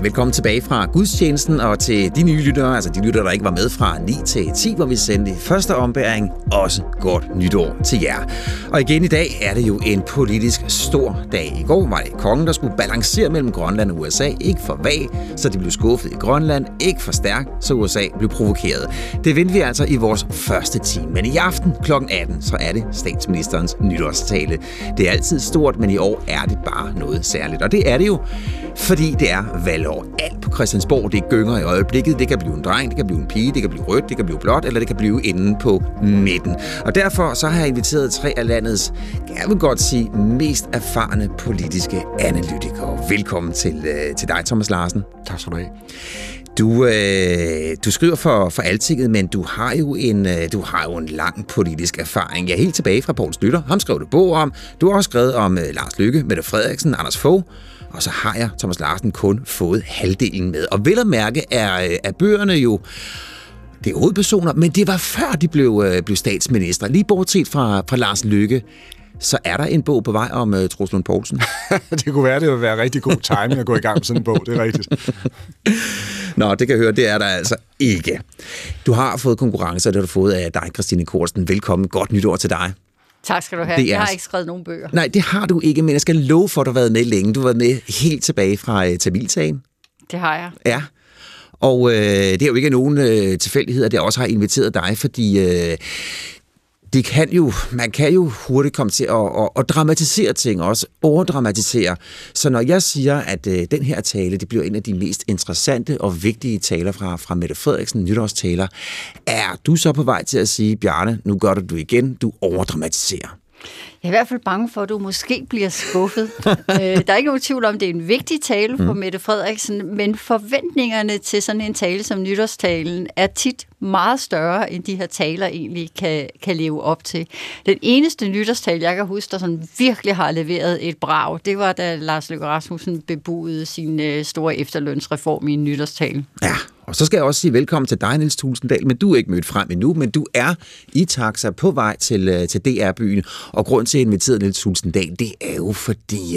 velkommen tilbage fra gudstjenesten, og til de nye lyttere, altså de lyttere, der ikke var med fra 9 til 10, hvor vi sendte første ombæring, også godt nytår til jer. Og igen i dag er det jo en politisk stor dag. I går var det kongen, der skulle balancere mellem Grønland og USA, ikke for vag, så de blev skuffet i Grønland, ikke for stærkt, så USA blev provokeret. Det vendte vi altså i vores første time, men i aften kl. 18, så er det statsministerens nytårstale. Det er altid stort, men i år er det bare noget særligt, og det er det jo, fordi det er valgår. Alt på Christiansborg, det gynger i øjeblikket. Det kan blive en dreng, det kan blive en pige, det kan blive rødt, det kan blive blåt, eller det kan blive inde på midten. Og derfor så har jeg inviteret 3 af landets, jeg vil godt sige, mest erfarne politiske analytikere. Velkommen til dig, Thomas Larsen. Tak skal du have. Du skriver for Altinget, men du har jo en lang politisk erfaring. Jeg er helt tilbage fra Poul Schlüter. Ham skrev du bog om. Du har også skrevet om Lars Løkke, Mette Frederiksen, Anders Fogh. Og så har jeg, Thomas Larsen, kun fået halvdelen med. Og vel at mærke er bøgerne jo, det er hovedpersoner, men det var før de blev statsminister. Lige bortset fra Lars Løkke, så er der en bog på vej om Troels Lund Poulsen. Det kunne være, det ville være rigtig god timing at gå i gang med sådan en bog, det er rigtigt. Nå, det kan jeg høre, det er der altså ikke. Du har fået konkurrence, og det har du fået af dig, Christine Korsten. Velkommen, godt nytår til dig. Tak skal du have. Jeg har ikke skrevet nogen bøger. Nej, det har du ikke, men jeg skal love for, at du har været med længe. Du har været med helt tilbage fra Tamilsagen. Det har jeg. Ja, og det er jo ikke nogen tilfældighed, at jeg også har inviteret dig, fordi man kan jo hurtigt komme til at dramatisere ting, også overdramatisere. Så når jeg siger, at den her tale, det bliver en af de mest interessante og vigtige taler fra Mette Frederiksen, nytårstaler, er du så på vej til at sige, Bjarne, nu gør du igen, du overdramatiserer? Jeg er i hvert fald bange for, at du måske bliver skuffet. Der er ikke nogen tvivl om, det er en vigtig tale for Mette Frederiksen, men forventningerne til sådan en tale som nytårstalen er tit meget større, end de her taler egentlig kan leve op til. Den eneste nytårstale, jeg kan huske, der sådan virkelig har leveret et brag, det var, da Lars Løkke Rasmussen bebudede sin store efterlønsreform i en nytårstale. Ja. Og så skal jeg også sige velkommen til dig, Niels Tulsendal, men du er ikke mødt frem endnu, men du er i taxa på vej til DR-byen, og grund til at invitere Niels Tulsendal, det er jo fordi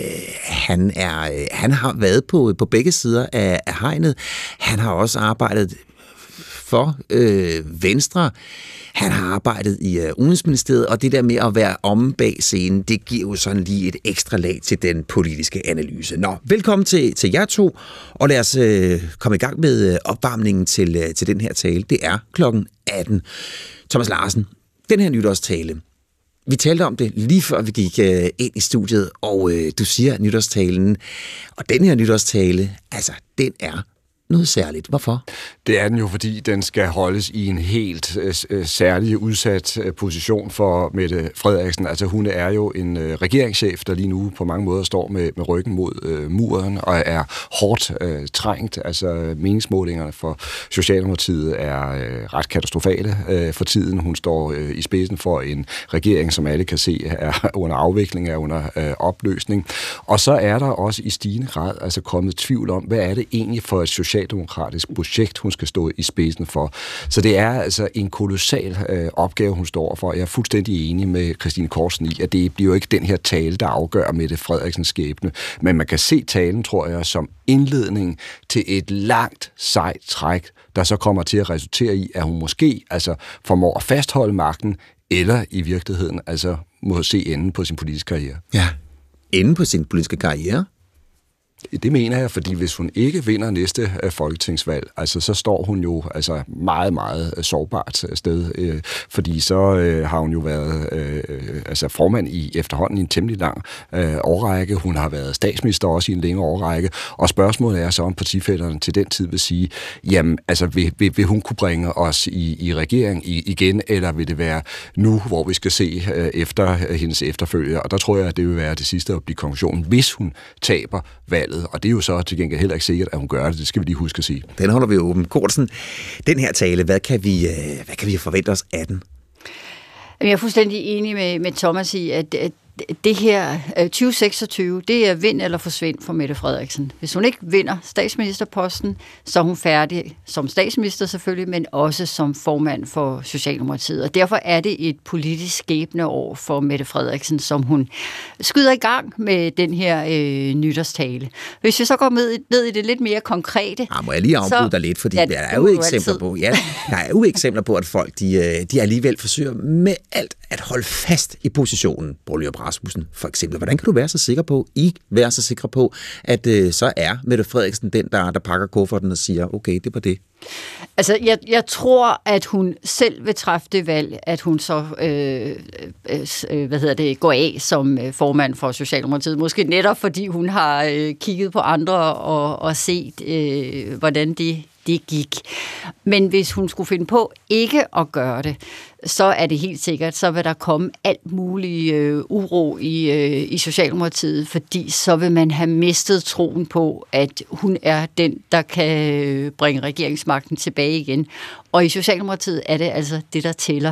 han har været på begge sider af hegnet. Han har også arbejdet for Venstre. Han har arbejdet i Udenrigsministeriet, og det der med at være omme bag scenen, det giver jo sådan lige et ekstra lag til den politiske analyse. Nå, velkommen til jer to, og lad os komme i gang med opvarmningen til den her tale. Det er klokken 18. Thomas Larsen, den her nytårstale, vi talte om det lige før vi gik ind i studiet, og du siger nytårstalen, og den her nytårstale, altså, den er noget særligt. Hvorfor? Det er den jo, fordi den skal holdes i en helt særlig udsat position for Mette Frederiksen. Altså hun er jo en regeringschef, der lige nu på mange måder står med ryggen mod muren og er hårdt trængt. Altså meningsmålingerne for Socialdemokratiet er ret katastrofale for tiden. Hun står i spidsen for en regering, som alle kan se er under afvikling, er under opløsning. Og så er der også i stigende grad altså kommet tvivl om, hvad er det egentlig for et socialdemokratisk projekt, hun skal stå i spidsen for. Så det er altså en kolossal opgave, hun står for. Jeg er fuldstændig enig med Christine Korsten i, at det bliver jo ikke den her tale, der afgør Mette Frederiksens skæbne. Men man kan se talen, tror jeg, som indledning til et langt, sejt træk, der så kommer til at resultere i, at hun måske altså formår at fastholde magten, eller i virkeligheden altså må se enden på sin politiske karriere. Ja, enden på sin politiske karriere? Det mener jeg, fordi hvis hun ikke vinder næste folketingsvalg, altså så står hun jo altså meget, meget sårbart sted, fordi så har hun jo været altså formand i efterhånden i en temmelig lang årrække. Hun har været statsminister også i en længere årrække, og spørgsmålet er så, om partifællerne til den tid vil sige, jamen altså vil hun kunne bringe os i regering igen, eller vil det være nu, hvor vi skal se efter hendes efterfølger, og der tror jeg, at det vil være det sidste at blive konklusionen, hvis hun taber valget. Og det er jo så til gengæld heller ikke sikkert, at hun gør det. Det skal vi lige huske at sige. Den holder vi åben. Kortsen, den her tale, hvad kan vi forvente os af den? Jeg er fuldstændig enig med Thomas i, at det her 2026, det er vind eller forsvind for Mette Frederiksen. Hvis hun ikke vinder statsministerposten, så er hun færdig som statsminister selvfølgelig, men også som formand for Socialdemokratiet. Og derfor er det et politisk skæbneår for Mette Frederiksen, som hun skyder i gang med den her nytårstale. Hvis vi så går ned i det lidt mere konkrete... Må jeg lige afbryde dig lidt, fordi der er jo eksempler på... Ja, der er jo eksempler på, at folk de alligevel forsøger med alt at holde fast i positionen. Poul Nyrup Rasmussen for eksempel. Hvordan kan du være så sikker på, at så er Mette Frederiksen den, der pakker kufferten og siger, okay, det var det? Altså, jeg tror, at hun selv vil træffe det valg, at hun så går af som formand for Socialdemokratiet. Måske netop, fordi hun har kigget på andre og set, hvordan det gik. Men hvis hun skulle finde på ikke at gøre det, så er det helt sikkert, så vil der komme alt mulig uro i Socialdemokratiet, fordi så vil man have mistet troen på, at hun er den, der kan bringe regeringsmagten tilbage igen. Og i Socialdemokratiet er det altså det, der tæller,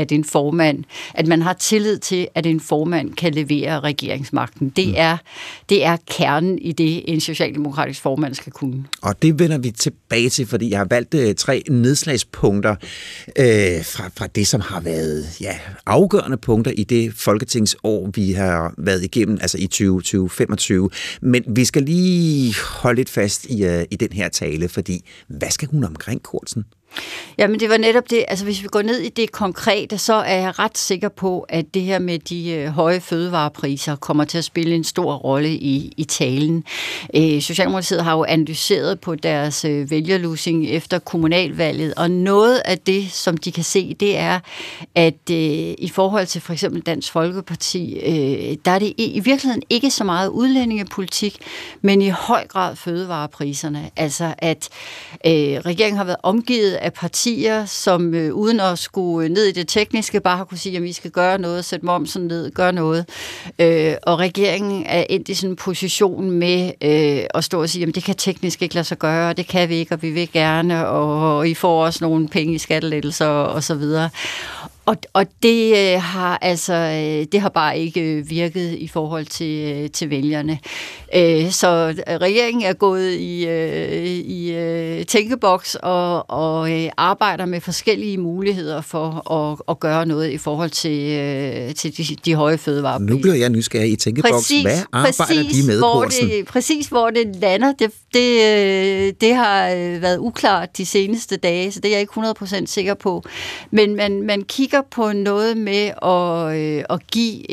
at man har tillid til, at en formand kan levere regeringsmagten. Det er kernen i det, en socialdemokratisk formand skal kunne. Og det vender vi tilbage til, fordi jeg har valgt 3 nedslagspunkter fra det, som har været afgørende punkter i det folketingsår, vi har været igennem, altså i 2025. Men vi skal lige holde lidt fast i den her tale, fordi hvad skal hun omkring, Cortzen? Jamen, det var netop det. Altså, hvis vi går ned i det konkrete, så er jeg ret sikker på, at det her med de høje fødevarepriser kommer til at spille en stor rolle i talen. Socialdemokratiet har jo analyseret på deres vælgerlusing efter kommunalvalget, og noget af det, som de kan se, det er, at i forhold til for eksempel Dansk Folkeparti, der er det i virkeligheden ikke så meget udlændingepolitik, men i høj grad fødevarepriserne. Altså, at regeringen har været omgivet af partier, som uden at skulle ned i det tekniske, bare har kunne sige, at vi skal gøre noget, sætte momsen ned, gøre noget. Og regeringen er endt i sådan en position med at stå og sige, at det kan teknisk ikke lade sig gøre, det kan vi ikke, og vi vil gerne, og I får også nogle penge i skattelettelser og så videre. Og det har bare ikke virket i forhold til vælgerne. Så regeringen er gået i tænkeboks og arbejder med forskellige muligheder for at gøre noget i forhold til de høje fødevarepriser. Nu bliver jeg nysgerrig i tænkeboks. Hvad arbejder de med, Cortzen? Præcis hvor det lander, det har været uklart de seneste dage, så det er jeg ikke 100% sikker på. Men man kigger på noget med at give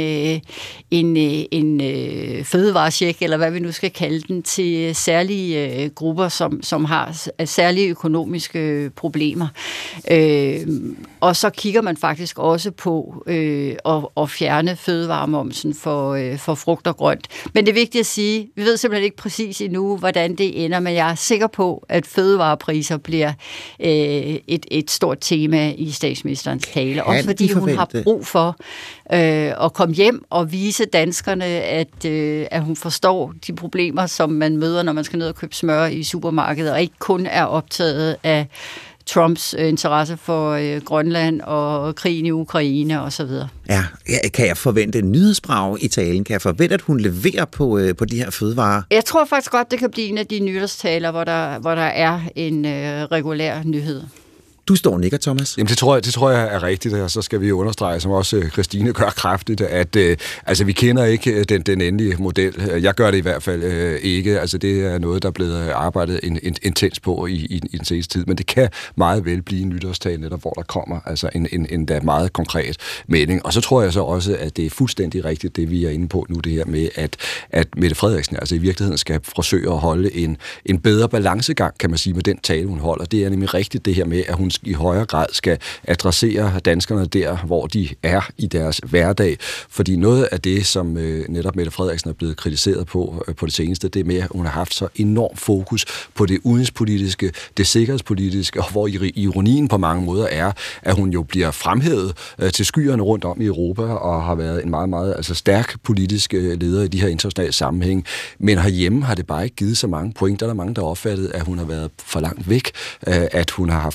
en fødevarecheck, eller hvad vi nu skal kalde den, til særlige grupper, som har særlige økonomiske problemer. Og så kigger man faktisk også på at fjerne fødevaremomsen for frugt og grønt. Men det er vigtigt at sige, vi ved simpelthen ikke præcis endnu, hvordan det ender, men jeg er sikker på, at fødevarepriser bliver et stort tema i statsministerens tale. Også fordi hun har brug for at komme hjem og vise danskerne, at hun forstår de problemer, som man møder, når man skal ned og købe smør i supermarkedet, og ikke kun er optaget af Trumps interesse for Grønland og krigen i Ukraine osv. Ja, kan jeg forvente en nyhedsbrag i talen? Kan jeg forvente, at hun leverer på de her fødevarer? Jeg tror faktisk godt, det kan blive en af de nytårstaler, hvor der er en regulær nyhed. Du står og nikker, Thomas. Jamen, det tror jeg er rigtigt, og så skal vi understrege, som også Christine gør kraftigt, at vi kender ikke den endelige model. Jeg gør det i hvert fald ikke. Altså, det er noget, der er blevet arbejdet intens på i den seneste tid, men det kan meget vel blive en nytårstale, netop hvor der kommer altså en meget konkret melding. Og så tror jeg så også, at det er fuldstændig rigtigt, det vi er inde på nu, det her med, at Mette Frederiksen altså i virkeligheden skal forsøge at holde en bedre balancegang, kan man sige, med den tale, hun holder. Det er nemlig rigtigt det her med, at hun i højere grad skal adressere danskerne der, hvor de er i deres hverdag. Fordi noget af det, som netop Mette Frederiksen er blevet kritiseret på det seneste, det er med, at hun har haft så enorm fokus på det udenrigspolitiske, det sikkerhedspolitiske, og hvor ironien på mange måder er, at hun jo bliver fremhævet til skyerne rundt om i Europa, og har været en meget, meget stærk politisk leder i de her internationale sammenhæng. Men herhjemme har det bare ikke givet så mange pointer. Der er mange, der opfattet, at hun har været for langt væk, at hun har haft fokus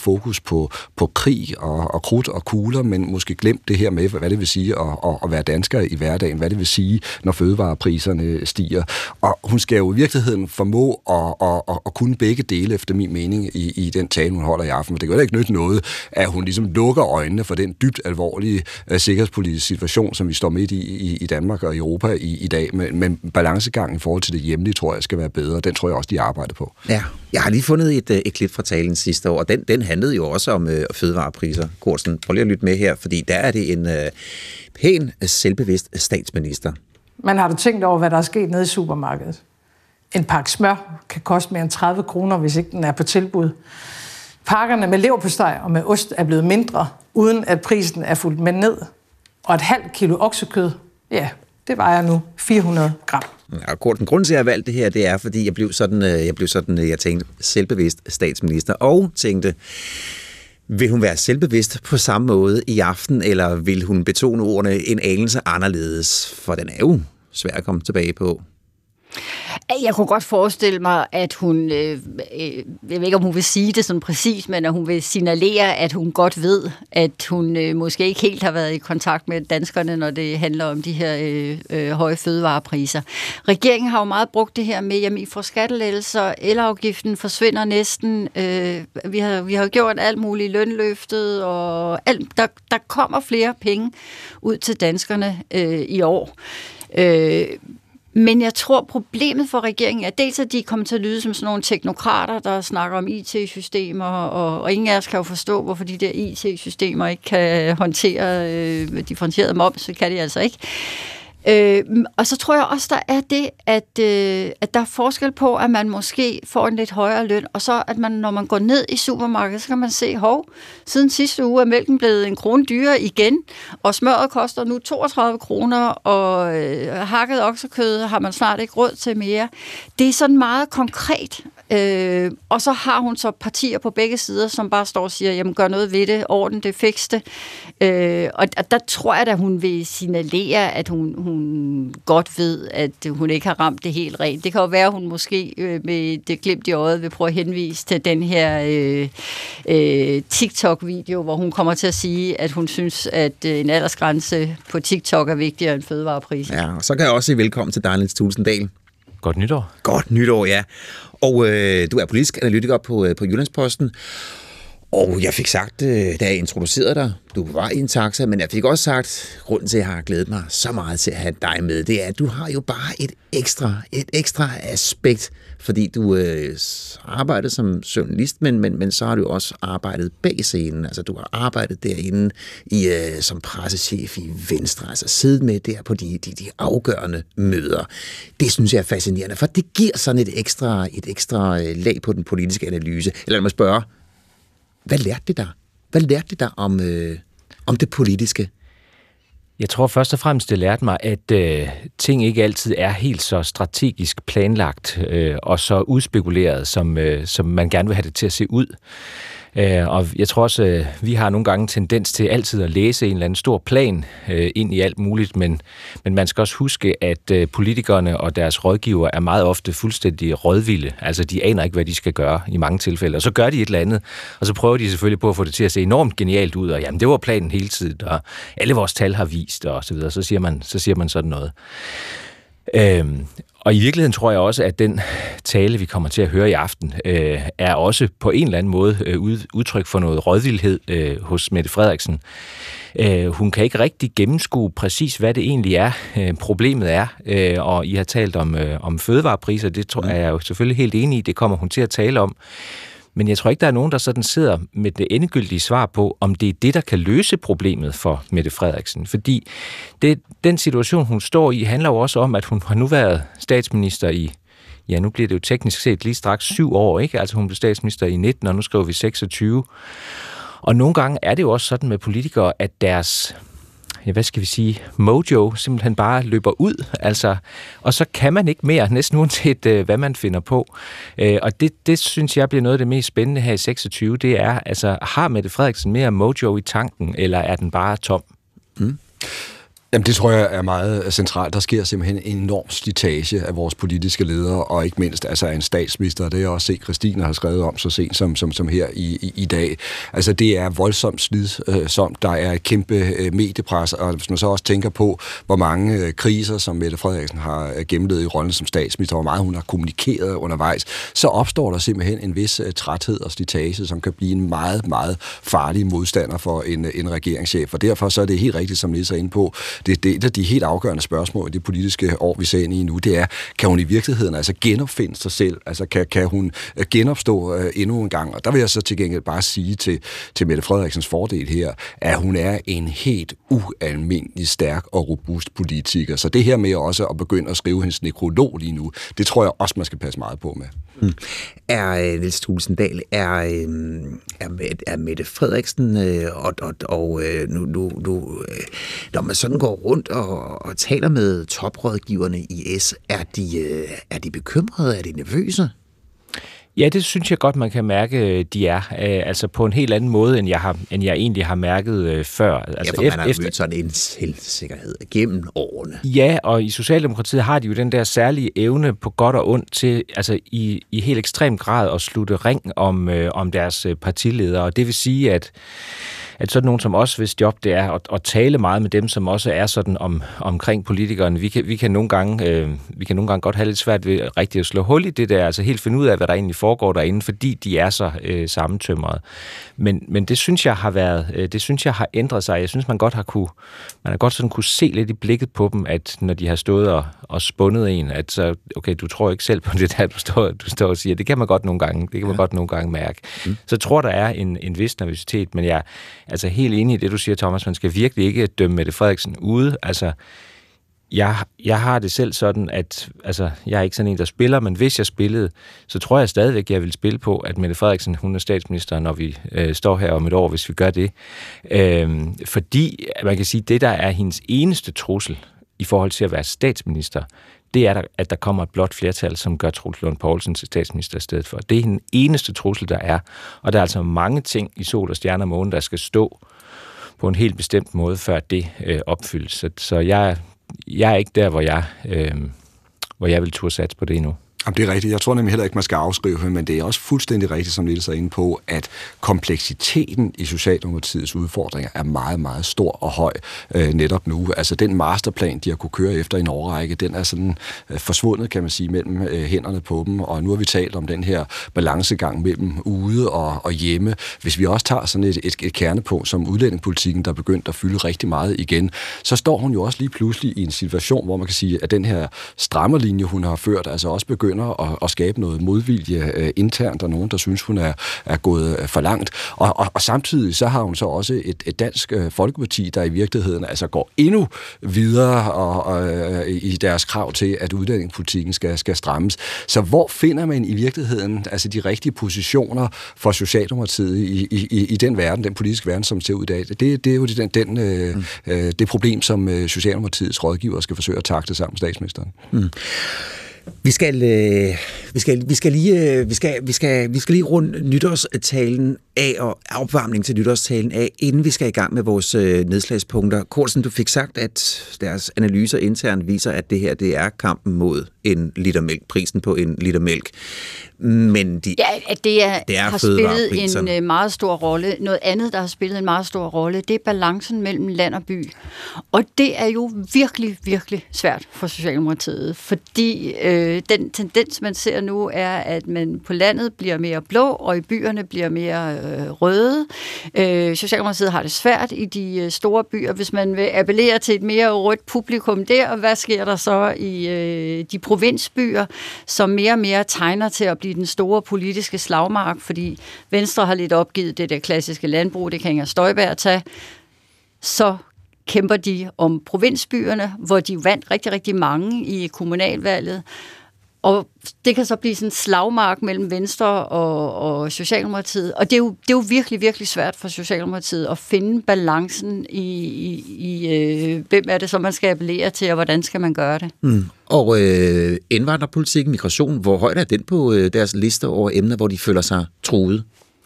på krig og krudt og kugler, men måske glemt det her med, hvad det vil sige at være dansker i hverdagen, hvad det vil sige, når fødevarepriserne stiger. Og hun skal jo i virkeligheden formå at kunne begge dele, efter min mening, i den tale, hun holder i aften. Men det kan jo ikke nytte noget, at hun ligesom lukker øjnene for den dybt alvorlige sikkerhedspolitiske situation, som vi står midt i Danmark og Europa i dag. Men balancegangen i forhold til det hjemlige, tror jeg, skal være bedre. Den tror jeg også, de arbejder på. Ja, jeg har lige fundet et klip fra talen sidste år, og den handlede jo også om fødevarepriser. Korsten, prøv lige at lytte med her, fordi der er det en pæn, selvbevidst statsminister. Man har du tænkt over, hvad der er sket nede i supermarkedet? En pakke smør kan koste mere end 30 kroner, hvis ikke den er på tilbud. Pakkerne med leverpostej og med ost er blevet mindre, uden at prisen er fulgt med ned. Og et halvt kilo oksekød, ja, det vejer nu 400 gram. Ja, Korten, grunden til, at jeg valgte det her, det er, fordi jeg tænkte, selvbevidst statsminister, og tænkte, vil hun være selvbevidst på samme måde i aften, eller vil hun betone ordene en anelse anderledes? For den er jo svær at komme tilbage på. Jeg kunne godt forestille mig, at hun, jeg ved ikke, om hun vil sige det sådan præcis, men at hun vil signalere, at hun godt ved, at hun måske ikke helt har været i kontakt med danskerne, når det handler om de her høje fødevarepriser. Regeringen har jo meget brugt det her med, jamen I får skattelettelser, elafgiften forsvinder næsten, vi har gjort alt muligt lønløftet, og der kommer flere penge ud til danskerne i år. Men jeg tror, problemet for regeringen er dels, at de kommer til at lyde som sådan nogle teknokrater, der snakker om IT-systemer, og ingen af os kan jo forstå, hvorfor de der IT-systemer ikke kan håndtere differentieret moms, så kan de altså ikke. Og så tror jeg også, der er det, at der er forskel på, at man måske får en lidt højere løn, og så at man, når man går ned i supermarkedet, så kan man se, siden sidste uge er mælken blevet 1 krone dyrere igen, og smøret koster nu 32 kroner, og hakket oksekød har man snart ikke råd til mere. Det er sådan meget konkret. Og så har hun så partier på begge sider, som bare står og siger, jamen gør noget ved det, orden det, fix det. Og der tror jeg, at hun vil signalere, at hun godt ved, at hun ikke har ramt det helt rent. Det kan jo være, at hun måske med det glimt i øjet vil prøve at henvise til den her TikTok-video, hvor hun kommer til at sige, at hun synes, at en aldersgrænse på TikTok er vigtigere end fødevarepris. Ja, og så kan jeg også sige velkommen til dig, Niels Thulesen Dahl. Godt nytår. Godt nytår, ja. Og du er politisk analytiker på Jyllandsposten. Og jeg fik sagt, da jeg introducerede dig, du var i en taxa, men jeg fik også sagt, grunden til, at jeg har glædet mig så meget til at have dig med, det er, at du har jo bare et ekstra aspekt, fordi du arbejder som journalist, men så har du også arbejdet bag scenen. Altså, du har arbejdet derinde som pressechef i Venstre, altså siddet med der på de afgørende møder. Det synes jeg er fascinerende, for det giver sådan et ekstra lag på den politiske analyse. Eller lad mig spørge, hvad lærte det dig? Hvad lærte det dig om det politiske? Jeg tror først og fremmest, det lærte mig, at ting ikke altid er helt så strategisk planlagt og så udspekuleret, som man gerne vil have det til at se ud. Og jeg tror også, vi har nogle gange tendens til altid at læse en eller anden stor plan ind i alt muligt, men man skal også huske, at politikerne og deres rådgiver er meget ofte fuldstændig rådvilde. Altså, de aner ikke, hvad de skal gøre i mange tilfælde, og så gør de et eller andet, og så prøver de selvfølgelig på at få det til at se enormt genialt ud, og jamen, det var planen hele tiden, og alle vores tal har vist, og så videre. Så siger man sådan noget. Og i virkeligheden tror jeg også, at den tale, vi kommer til at høre i aften, er også på en eller anden måde udtryk for noget rådvildhed hos Mette Frederiksen. Hun kan ikke rigtig gennemskue præcis, hvad det egentlig er, problemet er, og I har talt om fødevarepriser, det tror jeg er jo selvfølgelig helt enig i, det kommer hun til at tale om. Men jeg tror ikke, der er nogen, der sådan sidder med det endegyldige svar på, om det er det, der kan løse problemet for Mette Frederiksen. Fordi den situation, hun står i, handler jo også om, at hun har nu været statsminister i, ja, nu bliver det jo teknisk set lige straks 7 år, ikke? Altså hun blev statsminister i 19, og nu skriver vi 26. Og nogle gange er det jo også sådan med politikere, at deres, ja, hvad skal vi sige, mojo simpelthen bare løber ud, altså, og så kan man ikke mere, næsten uanset hvad man finder på. Og det synes jeg bliver noget af det mest spændende her i 26, det er, altså, har Mette Frederiksen mere mojo i tanken, eller er den bare tom? Jamen, det tror jeg er meget centralt. Der sker simpelthen en enorm slitage af vores politiske ledere, og ikke mindst altså en statsminister. Det er også set, Christine har skrevet om så sent som her i dag. Altså, det er voldsomt slidsomt. Der er et kæmpe mediepres, og hvis man så også tænker på, hvor mange kriser, som Mette Frederiksen har gennemlevet i rollen som statsminister, hvor meget hun har kommunikeret undervejs, så opstår der simpelthen en vis træthed og slitage, som kan blive en meget, meget farlig modstander for en regeringschef. Og derfor så er det helt rigtigt, som Lisa er inde på, det er et af de helt afgørende spørgsmål i det politiske år, vi ser ind i nu, det er, kan hun i virkeligheden altså genopfinde sig selv? Altså, kan hun genopstå endnu en gang? Og der vil jeg så til gengæld bare sige til Mette Frederiksens fordel her, at hun er en helt ualmindelig stærk og robust politiker. Så det her med også at begynde at skrive hendes nekrolog lige nu, det tror jeg også, man skal passe meget på med. Niels Thulesen Dahl, er Mette Frederiksen når man sådan går rundt og taler med toprådgiverne i S, er de bekymrede, er de nervøse? Ja, det synes jeg godt, man kan mærke, de er. Altså på en helt anden måde, end jeg egentlig har mærket før. Altså, ja, for man har mødt sådan en selvsikkerhed gennem årene. Ja, og i Socialdemokratiet har de jo den der særlige evne på godt og ondt til altså i helt ekstrem grad at slutte ring om deres partiledere. Og det vil sige, at sådan nogen som os, hvis job det er at tale meget med dem, som også er sådan omkring politikeren. Vi kan nogle gange godt have lidt svært ved rigtig at slå hul i det der, altså helt finde ud af, hvad der egentlig foregår derinde, fordi de er så sammentømrede. Men det synes jeg har ændret sig. Jeg synes, man har godt sådan kunne se lidt i blikket på dem, at når de har stået og spundet en, at så, okay, du tror ikke selv på det der, du står og siger. Det kan man godt nogle gange mærke. Så jeg tror, der er en vis nervøsitet, men jeg altså helt enig i det, du siger, Thomas. Man skal virkelig ikke dømme Mette Frederiksen ude. Altså, jeg har det selv sådan, at altså, jeg er ikke sådan en, der spiller, men hvis jeg spillede, så tror jeg stadigvæk, jeg vil spille på, at Mette Frederiksen, hun er statsminister, når vi står her om et år, hvis vi gør det. Fordi, man kan sige, det der er hendes eneste trussel i forhold til at være statsminister, det er, at der kommer et blåt flertal, som gør Troels Lund Poulsen til statsminister i stedet for. Det er den eneste trussel, der er. Og der er altså mange ting i sol og stjerne og måne, der skal stå på en helt bestemt måde, før det opfyldes. Så jeg er ikke der, hvor jeg vil turde satse på det endnu. Jamen, det er rigtigt. Jeg tror nemlig heller ikke, man skal afskrive, men det er også fuldstændig rigtigt, som Niels er inde på, at kompleksiteten i Socialdemokratiets udfordringer er meget, meget stor og høj netop nu. Altså den masterplan, de har kunne køre efter i en årrække, den er sådan forsvundet, kan man sige, mellem hænderne på dem, og nu har vi talt om den her balancegang mellem ude og hjemme. Hvis vi også tager sådan et kernepunkt som udlændingepolitikken, der er begyndt at fylde rigtig meget igen, så står hun jo også lige pludselig i en situation, hvor man kan sige, at den her strammerlinje, hun har ført, altså også begynder at skabe noget modvilje internt, og nogen, der synes, hun er gået for langt. Og samtidig så har hun så også et dansk folkeparti, der i virkeligheden altså går endnu videre i deres krav til, at udlændingepolitikken skal strammes. Så hvor finder man i virkeligheden altså de rigtige positioner for Socialdemokratiet i den verden, den politiske verden, som ser ud i dag? Det er jo det problem, som Socialdemokratiets rådgiver skal forsøge at takle sammen med statsministeren. Vi skal lige runde nytårstalen af og opvarmning til nytårstalen af, inden vi skal i gang med vores nedslagspunkter. Cortzen, du fik sagt, at deres analyser internt viser, at det her det er kampen mod en liter mælk, prisen på en liter mælk. Men det har spillet en meget stor rolle. Noget andet, der har spillet en meget stor rolle, det er balancen mellem land og by. Og det er jo virkelig, virkelig svært for Socialdemokratiet, fordi den tendens, man ser nu, er, at man på landet bliver mere blå, og i byerne bliver mere røde. Socialdemokratiet har det svært i de store byer. Hvis man vil appellere til et mere rødt publikum der, hvad sker der så i de provinsbyer, som mere og mere tegner til at blive den store politiske slagmark, fordi Venstre har lidt opgivet det der klassiske landbrug, det kan Inger Støjberg tage. Så kæmper de om provinsbyerne, hvor de vandt rigtig, rigtig mange i kommunalvalget. Og det kan så blive sådan en slagmark mellem Venstre og Socialdemokratiet. Og det er jo virkelig, virkelig svært for Socialdemokratiet at finde balancen i hvem er det, som man skal appellere til, og hvordan skal man gøre det. Og indvandrerpolitik, migration, hvor højt er den på deres liste over emner, hvor de føler sig truet?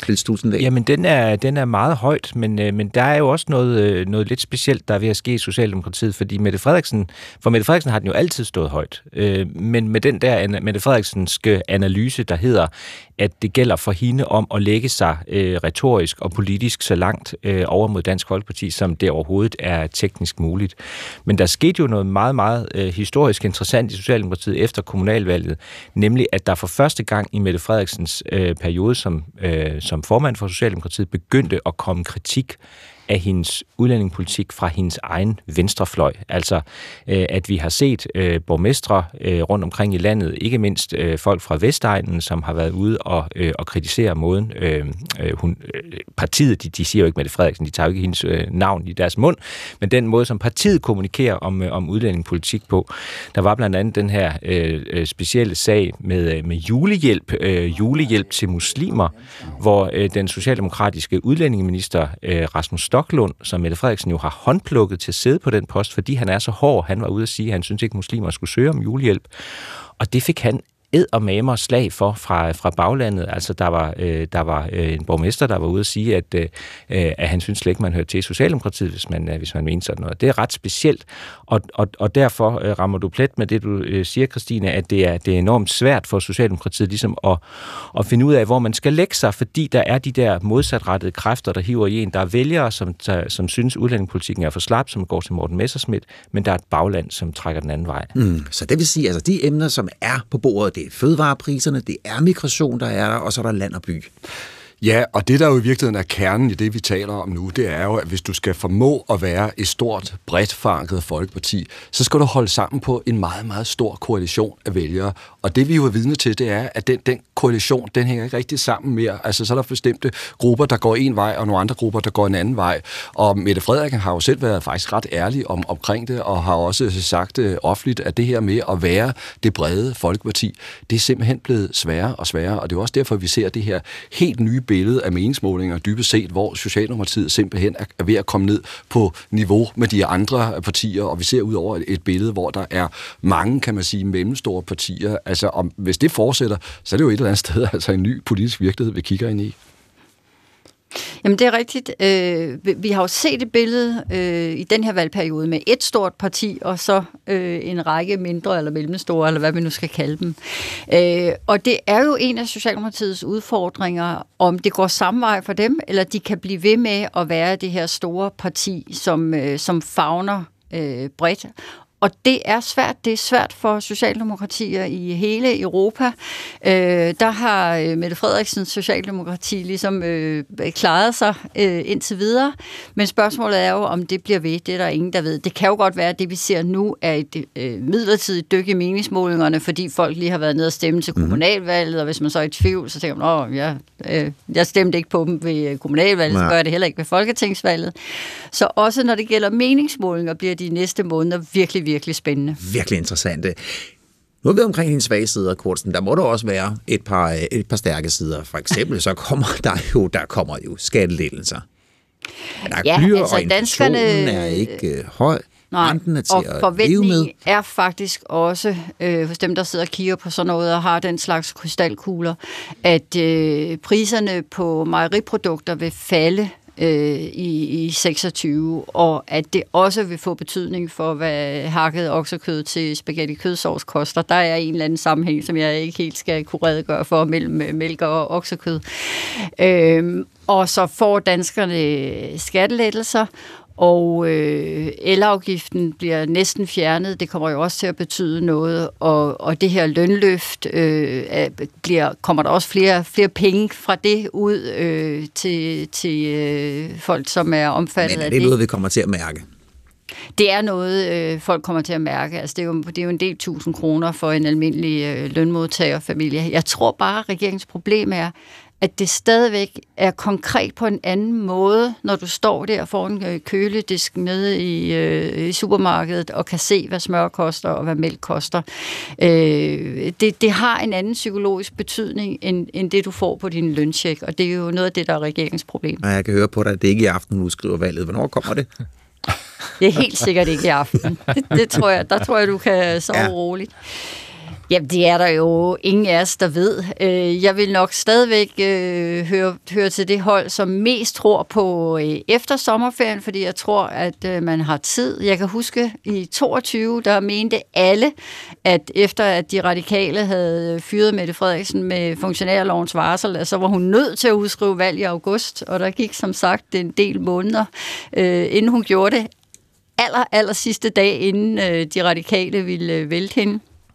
Niels Thulesen Dahl? Jamen, den er meget højt, men der er jo også noget lidt specielt, der er ved at ske i Socialdemokratiet, fordi Mette Frederiksen har den jo altid stået højt. Men med den der Mette Frederiksenske analyse, der hedder, at det gælder for hende om at lægge sig retorisk og politisk så langt over mod Dansk Folkeparti, som det overhovedet er teknisk muligt. Men der skete jo noget meget, meget historisk interessant i Socialdemokratiet efter kommunalvalget, nemlig at der for første gang i Mette Frederiksens periode som formand for Socialdemokratiet begyndte at komme kritik af hendes udlændingepolitik fra hendes egen venstrefløj. Altså, at vi har set borgmestre rundt omkring i landet, ikke mindst folk fra Vestegnen, som har været ude og kritisere måden. Partiet, de siger jo ikke Mette Frederiksen, de tager jo ikke hendes navn i deres mund, men den måde, som partiet kommunikerer om udlændingepolitik på. Der var blandt andet den her specielle sag med julehjælp til muslimer, hvor den socialdemokratiske udlændingeminister Rasmus Stoklund, som Mette Frederiksen jo har håndplukket til at sidde på den post, fordi han er så hård. Han var ude at sige, at han synes ikke, muslimer skulle søge om julehjælp. Og det fik han eddermamer slag for fra baglandet. Altså, der var en borgmester, der var ude at sige, at han synes slet ikke, man hører til Socialdemokratiet, hvis man mener sådan noget. Det er ret specielt, og derfor rammer du plet med det, du siger, Christine, at det er enormt svært for Socialdemokratiet ligesom at finde ud af, hvor man skal lægge sig, fordi der er de der modsatrettede kræfter, der hiver i en. Der er vælgere, som synes, udlændingepolitikken er for slap, som går til Morten Messerschmidt, men der er et bagland, som trækker den anden vej. Så det vil sige, altså de emner, som er på bordet, det er fødevarepriserne, det er migration, der er der, og så er der land og by. Ja, og det der jo i virkeligheden er kernen i det, vi taler om nu, det er jo, at hvis du skal formå at være et stort, bredt forankret folkeparti, så skal du holde sammen på en meget, meget stor koalition af vælgere. Og det vi jo er vidne til, det er, at den koalition, den hænger ikke rigtig sammen mere. Altså så er der bestemte grupper, der går en vej, og nogle andre grupper, der går en anden vej. Og Mette Frederiksen har jo selv været faktisk ret ærlig omkring det, og har også sagt offentligt, at det her med at være det brede folkeparti, det er simpelthen blevet sværere og sværere. Og det er også derfor, vi ser det her helt nye billede af meningsmålinger, dybest set, hvor Socialdemokratiet simpelthen er ved at komme ned på niveau med de andre partier, og vi ser ud over et billede, hvor der er mange, kan man sige, mellemstore partier. Altså, hvis det fortsætter, så er det jo et eller andet sted, altså en ny politisk virkelighed, vi kigger ind i. Jamen, det er rigtigt. Vi har jo set et billede i den her valgperiode med et stort parti, og så en række mindre eller mellemstore, eller hvad vi nu skal kalde dem. Og det er jo en af Socialdemokratiets udfordringer, om det går samme vej for dem, eller de kan blive ved med at være det her store parti, som favner bredt. Og det er svært. Det er svært for socialdemokratier i hele Europa. Der har Mette Frederiksens socialdemokrati ligesom klaret sig indtil videre. Men spørgsmålet er jo, om det bliver ved. Det er der ingen, der ved. Det kan jo godt være, at det vi ser nu er et midlertidigt dyk i meningsmålingerne, fordi folk lige har været nede og stemme til kommunalvalget, og hvis man så er i tvivl, så tænker man, jeg stemte ikke på dem ved kommunalvalget, så gør jeg det heller ikke ved folketingsvalget. Så også når det gælder meningsmålinger, bliver de næste måneder virkelig spændende. Virkelig interessante. Nu er vi omkring hendes svage sider, Kortsen. Der må der også være et par stærke sider. For eksempel så kommer der kommer jo skattelettelser. Der er og inflationen er ikke høj. Renten er til og at leve med. forventningen er faktisk også, hos dem, der sidder og kigger på sådan noget og har den slags krystalkugler, at priserne på mejeriprodukter vil falde i 26, og at det også vil få betydning for, hvad hakket oksekød til spaghetti kødsovs koster. Der er en eller anden sammenhæng, som jeg ikke helt skal kunne redegøre for, mellem mælk og oksekød. Og så får danskerne skattelettelser, og elafgiften bliver næsten fjernet. Det kommer jo også til at betyde noget, og det her lønløft kommer der også flere penge fra det ud til folk, som er omfattet af det. Men er det noget, vi kommer til at mærke? Det er noget, folk kommer til at mærke. Altså, det er jo en del 1000 kroner for en almindelig lønmodtagerfamilie. Jeg tror bare, at regeringens problem er, at det stadigvæk er konkret på en anden måde, når du står der og får en køledisk nede i supermarkedet og kan se, hvad smør koster og hvad mælk koster. Det har en anden psykologisk betydning, end det, du får på din løncheck, og det er jo noget af det, der er regeringens problem. Og jeg kan høre på dig, at det ikke er i aften, du skriver valget. Hvornår kommer det? Det er helt sikkert ikke i aften. Der tror jeg, du kan sove roligt. Jamen, det er der jo ingen af os, der ved. Jeg vil nok stadigvæk høre til det hold, som mest tror på efter sommerferien, fordi jeg tror, at man har tid. Jeg kan huske, i 22, der mente alle, at efter at de radikale havde fyret Mette Frederiksen med funktionærlovens varsel, så var hun nødt til at udskrive valg i august, og der gik som sagt en del måneder, inden hun gjorde det. aller sidste dag, inden de radikale ville vælte hende.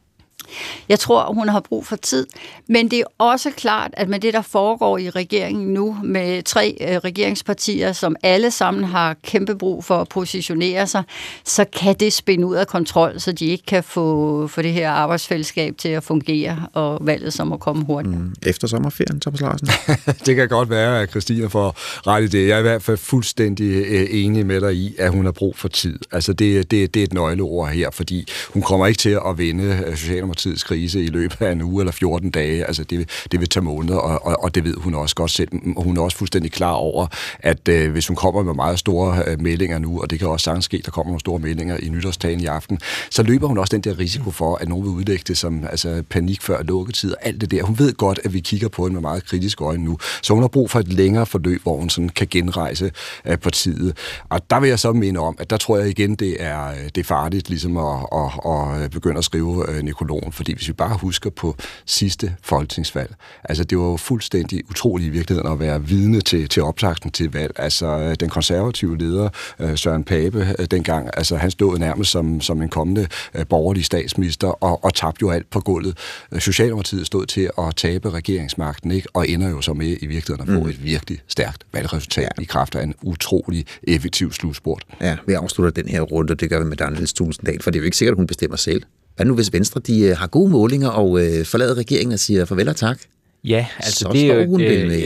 Jeg tror, hun har brug for tid, men det er også klart, at med det, der foregår i regeringen nu, med 3 regeringspartier, som alle sammen har kæmpe brug for at positionere sig, så kan det spænde ud af kontrol, så de ikke kan få det her arbejdsfællesskab til at fungere, og valget som at komme hurtigt. Efter sommerferien, Thomas Larsen? Det kan godt være, at Christina får ret i det. Jeg er i hvert fald fuldstændig enig med dig i, at hun har brug for tid. Altså, det er et nøgleord her, fordi hun kommer ikke til at vende Socialdemokratiets krise i løbet af en uge eller 14 dage. Altså, det vil tage måneder, og det ved hun også godt selv. Og hun er også fuldstændig klar over, at hvis hun kommer med meget store meldinger nu, og det kan også sagtens ske, der kommer nogle store meldinger i nytårstagen i aften, så løber hun også den der risiko for, at nogen vil udlægge det som panik før lukketid og alt det der. Hun ved godt, at vi kigger på hende med meget kritiske øjne nu, så hun har brug for et længere forløb, hvor hun sådan kan genrejse partiet. Og der vil jeg så mene om, at der tror jeg igen, det er farligt ligesom at begynde at skrive nekrologen, fordi hvis vi bare husker på sidste folketingsvalg, altså det var jo fuldstændig utroligt i virkeligheden at være vidne til optakten til valg. Altså den konservative leder, Søren Pape, dengang, altså han stod nærmest som en kommende borgerlig statsminister og tabte jo alt på gulvet. Socialdemokratiet stod til at tabe regeringsmagten, ikke? Og ender jo så med i virkeligheden at få et virkelig stærkt valgresultat i kraft af en utrolig effektiv slutspurt. Ja, vi afslutter den her runde, og det gør vi med Daniels Tulsendal, for det er jo ikke sikkert, at hun bestemmer selv. Hvad nu, hvis Venstre de har gode målinger og forlader regeringen og siger farvel og tak? Ja, altså det er jo,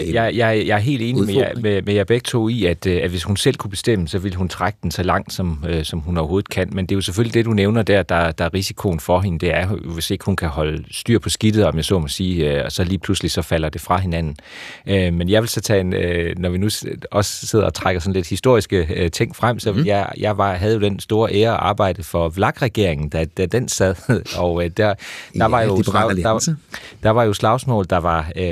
jeg er helt enig med jer begge to i, at hvis hun selv kunne bestemme, så ville hun trække den så langt, som hun overhovedet kan. Men det er jo selvfølgelig det, du nævner der er risikoen for hende. Det er, hvis ikke hun kan holde styr på skidtet, om jeg så må sige, og så lige pludselig så falder det fra hinanden. Men jeg vil så tage når vi nu også sidder og trækker sådan lidt historiske ting frem, så havde jo den store ære at arbejde for VLAK-regeringen, da den sad, og der var jo slagsmål, der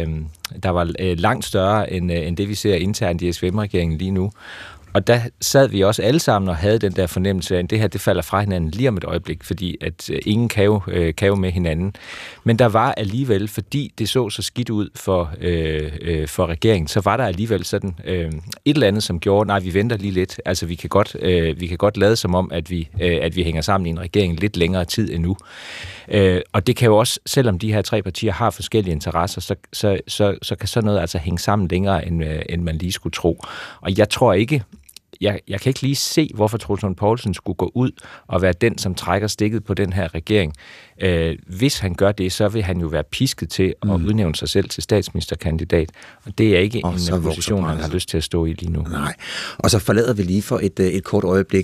var langt større end det, vi ser internt i SVM-regeringen lige nu. Og der sad vi også alle sammen og havde den der fornemmelse af, at det her, det falder fra hinanden lige om et øjeblik, fordi at ingen kan jo med hinanden. Men der var alligevel, fordi det så skidt ud for regeringen, så var der alligevel sådan et eller andet, som gjorde, nej, vi venter lige lidt. Altså, vi kan godt lade som om, at vi hænger sammen i en regering lidt længere tid endnu. Og det kan jo også, selvom de her 3 partier har forskellige interesser, så kan sådan noget altså hænge sammen længere, end man lige skulle tro. Og jeg tror ikke, jeg kan ikke lige se, hvorfor Troels Lund Poulsen skulle gå ud og være den, som trækker stikket på den her regering. Hvis han gør det, så vil han jo være pisket til at udnævne sig selv til statsministerkandidat. Og det er ikke en position, han har lyst til at stå i lige nu. Nej. Og så forlader vi lige for et kort øjeblik,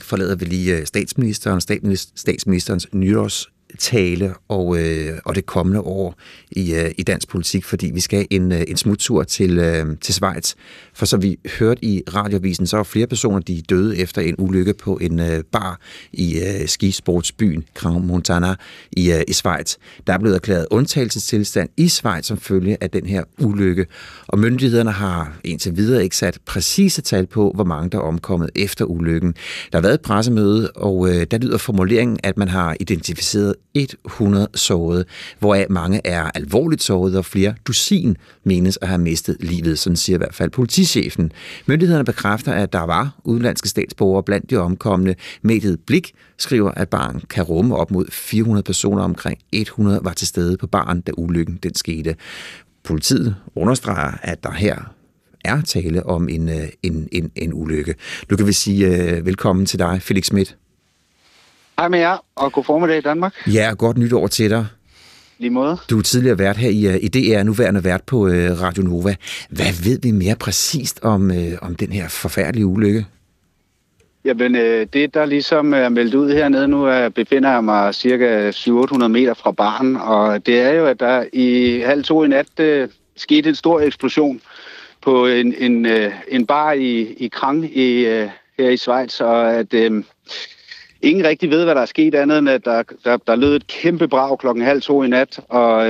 statsministerens nytårstale og det kommende år i dansk politik, fordi vi skal en smuttur til Schweiz. For så vi hørte i radioavisen, så er flere personer, de døde efter en ulykke på en bar i skisportsbyen Crans-Montana i Schweiz. Der er blevet erklæret undtagelsestilstand i Schweiz som følge af den her ulykke, og myndighederne har indtil videre ikke sat præcise tal på, hvor mange der er omkommet efter ulykken. Der har været et pressemøde, og der lyder formuleringen, at man har identificeret 100 sårede, hvoraf mange er alvorligt sårede, og flere dusin menes at have mistet livet, sådan siger i hvert fald politichefen. Myndighederne bekræfter, at der var udenlandske statsborgere blandt de omkomne. Mediet Blik skriver, at baren kan rumme op mod 400 personer, omkring 100 var til stede på baren, da ulykken den skete. Politiet understreger, at der her er tale om en ulykke. Nu kan vi sige velkommen til dig, Felix Schmidt. Hej med jer, og god formiddag i Danmark. Ja, godt nytår til dig. Lige måde. Du er tidligere vært her i DR, nuværende vært på Radio Nova. Hvad ved vi mere præcist om den her forfærdelige ulykke? Jamen, det der ligesom er meldt ud hernede nu, befinder jeg mig cirka 700-800 meter fra baren, og det er jo, at der i 1:30 i nat skete en stor eksplosion på en bar i Krang her i Schweiz, og at ingen rigtig ved, hvad der er sket andet, end at der lød et kæmpe brag 1:30 i nat, og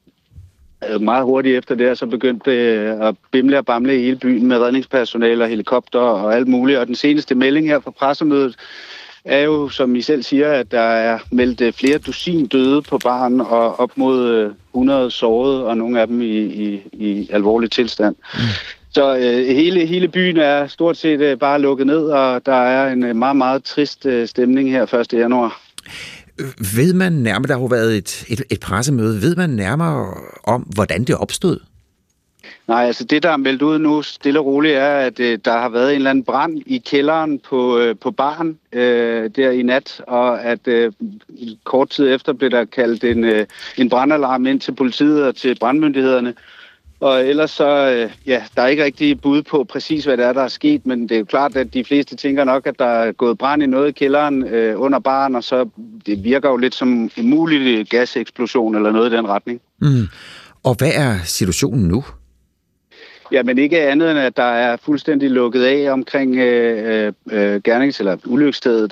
meget hurtigt efter det, så begyndte det at bimle og bamle i hele byen med redningspersonale og helikopter og alt muligt. Og den seneste melding her fra pressemødet er jo, som I selv siger, at der er meldt flere dusin døde på baren og op mod 100 sårede, og nogle af dem i alvorlig tilstand. Så hele byen er stort set bare lukket ned, og der er en meget, meget trist stemning her 1. januar. Ved man nærmere, der har jo været et pressemøde, ved man nærmere om, hvordan det opstod? Nej, altså det, der er meldt ud nu stille og roligt, er, at der har været en eller anden brand i kælderen på baren der i nat, og at kort tid efter blev der kaldt en brandalarm ind til politiet og til brandmyndighederne. Og ellers så, der er ikke rigtig bud på præcis, hvad det er, der er sket, men det er jo klart, at de fleste tænker nok, at der er gået brand i noget i kælderen under baren, og så det virker jo lidt som en mulig gaseksplosion eller noget i den retning. Og hvad er situationen nu? Ja, men ikke andet end, at der er fuldstændig lukket af omkring gernings- eller ulykkesstedet,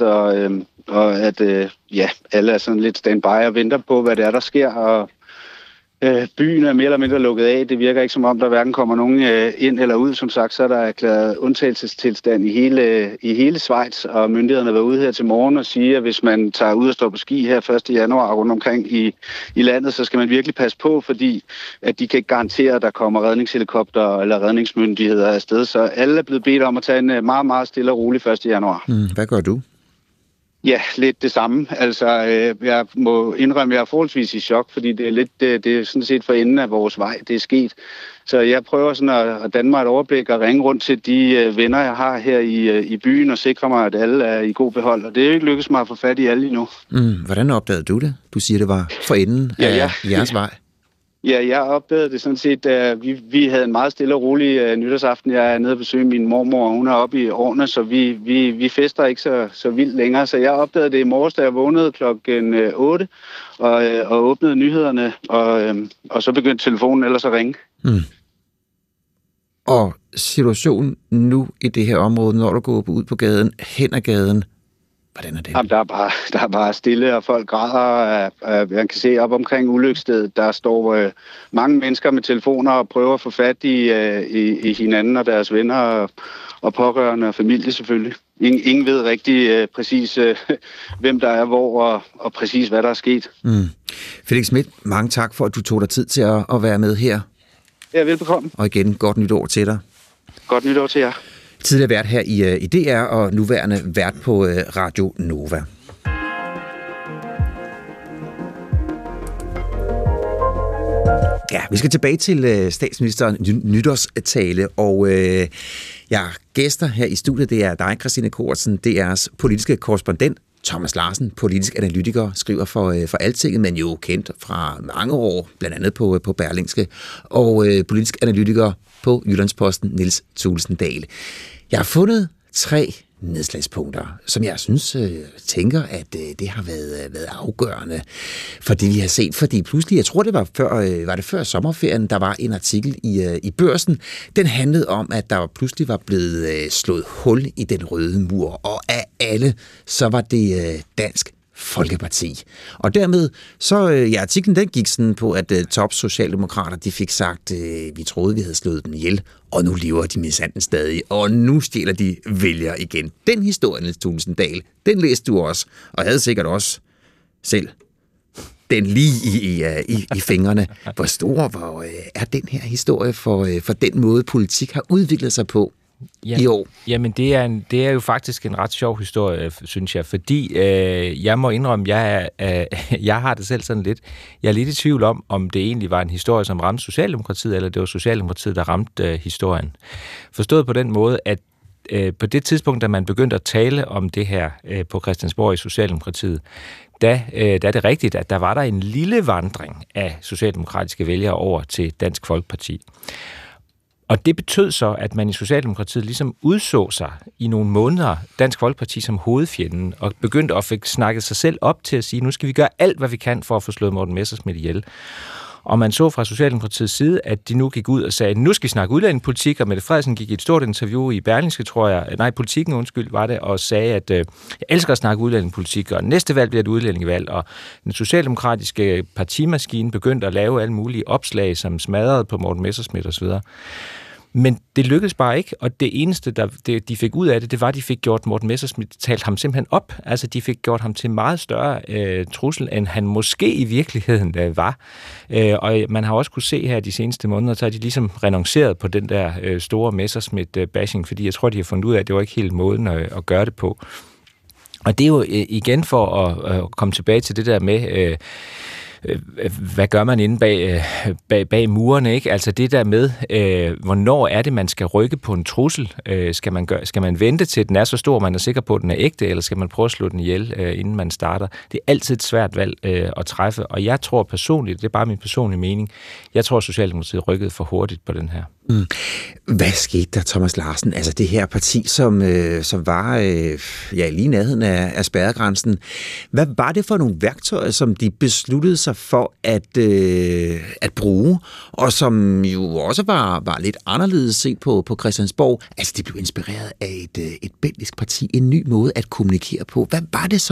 og at alle er sådan lidt standby og venter på, hvad det er, der sker, og byen er mere eller mindre lukket af. Det virker ikke som om, der hverken kommer nogen ind eller ud. Som sagt, så er der erklæret undtagelsestilstand i hele Schweiz, og myndighederne har været ude her til morgen og sige, at hvis man tager ud og står på ski her 1. januar rundt omkring i landet, så skal man virkelig passe på, fordi at de kan ikke garantere, at der kommer redningshelikopter eller redningsmyndigheder afsted. Så alle er blevet bedt om at tage en meget, meget stille og rolig 1. januar. Hvad gør du? Ja, lidt det samme. Altså, jeg må indrømme, at jeg er forholdsvis i chok, fordi det er sådan set for enden af vores vej, det er sket. Så jeg prøver sådan at danne mig et overblik og ringe rundt til de venner, jeg har her i byen, og sikre mig, at alle er i god behold. Og det er jo ikke lykkedes mig at få fat i alle endnu. Hvordan opdagede du det? Du siger, det var for enden af jeres vej. Ja, jeg opdagede det sådan set, da vi havde en meget stille og rolig nytårsaften. Jeg er nede og besøge min mormor, og hun er oppe i årene, så vi fester ikke så vildt længere. Så jeg opdagede det i morges, da jeg vågnede klokken 8 og åbnede nyhederne, og så begyndte telefonen ellers at ringe. Og situationen nu i det her område, når du går ud på gaden, hen ad gaden, hvordan er det? Jamen, der er bare stille, og folk græder. Man kan se op omkring ulykkesstedet, der står mange mennesker med telefoner og prøver at få fat i hinanden og deres venner og pårørende og familie selvfølgelig. Ingen ved rigtig præcis, hvem der er hvor og præcis, hvad der er sket. Felix Smith, mange tak for, at du tog dig tid til at være med her. Ja, velbekomme. Og igen, godt nytår til dig. Godt nytår til jer. Tidligere vært her i DR, og nuværende vært på Radio Nova. Ja, vi skal tilbage til statsministerens nytårstale, og jeg gæster her i studiet, det er dig, Christine Koertsen, DR's politiske korrespondent, Thomas Larsen, politisk analytiker, skriver for Altinget, men jo kendt fra mange år, blandt andet på Berlingske, og politisk analytiker på Jyllandsposten, Niels Thulesen Dahl. Jeg har fundet 3 nedslagspunkter, som jeg synes tænker, at det har været afgørende for det, vi har set. Fordi pludselig, jeg tror, det var før sommerferien, der var en artikel i Børsen. Den handlede om, at der pludselig var blevet slået hul i den røde mur, og af alle, så var det Dansk Folkeparti. Og dermed, så artiklen den gik sådan på, at top-socialdemokrater, de fik sagt, vi troede, vi havde slået dem ihjel, og nu lever de midsanden stadig, og nu stjæler de vælgere igen. Den historie, Niels Thulesen Dahl, den læste du også, og havde sikkert også selv den lige i fingrene. Hvor stor er den her historie for den måde, politik har udviklet sig på i år? Jamen, det er jo faktisk en ret sjov historie, synes jeg, fordi jeg må indrømme, jeg har det selv sådan lidt. Jeg er lidt i tvivl om det egentlig var en historie, som ramte Socialdemokratiet, eller det var Socialdemokratiet, der ramte historien. Forstået på den måde, at på det tidspunkt, da man begyndte at tale om det her på Christiansborg i Socialdemokratiet, da er det rigtigt, at der var der en lille vandring af socialdemokratiske vælgere over til Dansk Folkeparti. Og det betød så, at man i Socialdemokratiet ligesom udså sig i nogle måneder Dansk Folkeparti som hovedfjenden, og begyndte at få snakket sig selv op til at sige, nu skal vi gøre alt, hvad vi kan for at få slået Morten Messerschmidt ihjel. Og man så fra Socialdemokratiets side, at de nu gik ud og sagde, nu skal vi snakke udlændingepolitik, og Mette Frederiksen gik i et stort interview i Berlingske, tror jeg, Politikken, var det, og sagde, at jeg elsker at snakke udlændingepolitik, og næste valg bliver et udlændingevalg, og den socialdemokratiske partimaskine begyndte at lave alle mulige opslag, som smadrede på Morten Messerschmidt osv. Men det lykkedes bare ikke, og det eneste, de fik ud af det var, at de fik gjort Morten Messerschmidt, talt ham simpelthen op. Altså, de fik gjort ham til en meget større trussel, end han måske i virkeligheden var. Og man har også kunne se her de seneste måneder, så har de ligesom renonceret på den der store Messerschmidt-bashing, fordi jeg tror, de har fundet ud af, at det var ikke helt måden at gøre det på. Og det er jo igen for at komme tilbage til det der med... hvad gør man inde bag murene, ikke? Altså det der med, hvornår er det, man skal rykke på en trussel? Skal man vente til, den er så stor, man er sikker på, at den er ægte, eller skal man prøve at slå den ihjel, inden man starter? Det er altid et svært valg at træffe, og jeg tror personligt, det er bare min personlige mening, jeg tror, at Socialdemokratiet rykkede for hurtigt på den her. Mm. Hvad skete der, Thomas Larsen? Altså det her parti, som var lige i nærheden af spærregrænsen. Hvad var det for nogle værktøjer, som de besluttede sig for at bruge, og som jo også var lidt anderledes set på Christiansborg? Altså de blev inspireret af et belgisk parti, en ny måde at kommunikere på. Hvad var det,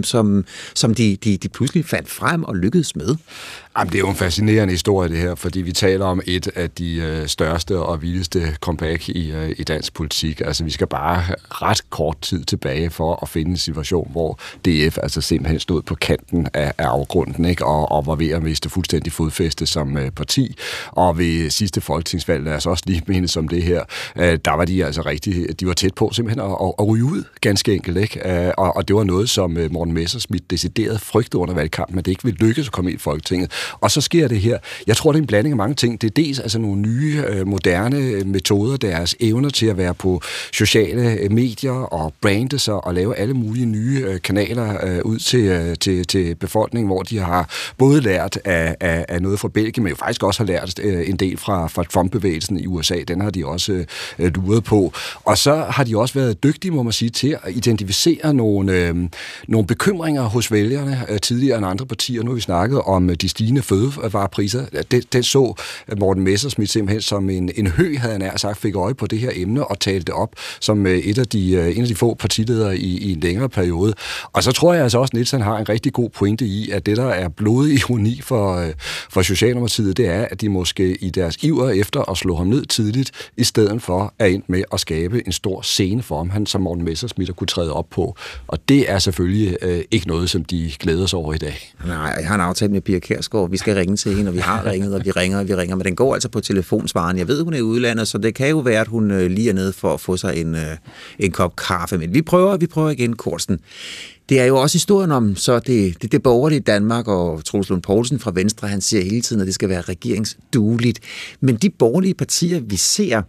som de pludselig fandt frem og lykkedes med? Jamen, det er jo en fascinerende historie, det her, fordi vi taler om et af de største og vildeste comeback i dansk politik. Altså, vi skal bare ret kort tid tilbage for at finde en situation, hvor DF altså simpelthen stod på kanten af afgrunden, ikke? Og var ved at miste fuldstændig fodfæste som parti. Og ved sidste folketingsvalg, altså også lige mindes som det her, der var de altså de var tæt på simpelthen at ryge ud, ganske enkelt, ikke? Og det var noget, som Morten Messerschmidt decideret frygtede under valgkampen, at det ikke ville lykkes at komme ind i Folketinget. Og så sker det her. Jeg tror, det er en blanding af mange ting. Det er dels altså nogle nye, moderne metoder, deres evner til at være på sociale medier og brande sig og lave alle mulige nye kanaler ud til befolkningen, hvor de har både lært af noget fra Belgien, men jo faktisk også har lært en del fra Trump-bevægelsen i USA. Den har de også luret på. Og så har de også været dygtige, må man sige, til at identificere nogle bekymringer hos vælgerne tidligere end andre partier. Nu har vi snakket om de stigende fødevarepriser. Det så Morten Messerschmidt simpelthen som en høg, havde han nær sagt, fik øje på det her emne og talte det op som en af de få partiledere i en længere periode. Og så tror jeg altså også, Niels han har en rigtig god pointe i, at det, der er blodig ironi for Socialdemokratiet, det er, at de måske i deres iver efter at slå ham ned tidligt, i stedet for er endt med at skabe en stor scene for ham, som Morten Messerschmidt kunne træde op på. Og det er selvfølgelig ikke noget, som de glæder sig over i dag. Nej, jeg har en aftale med Pia Kjærsgaard. Vi skal ringe til hende, og vi har ringet, og vi ringer, men den går altså på telefonsvaren. Jeg ved, hun er i udlandet, så det kan jo være, at hun lige er nede for at få sig en kop kaffe. Men vi prøver igen, Korsten. Det er jo også historien om så det borgerlige Danmark, og Troels Lund Poulsen fra Venstre, han siger hele tiden, at det skal være regeringsdueligt. Men de borgerlige partier, vi ser,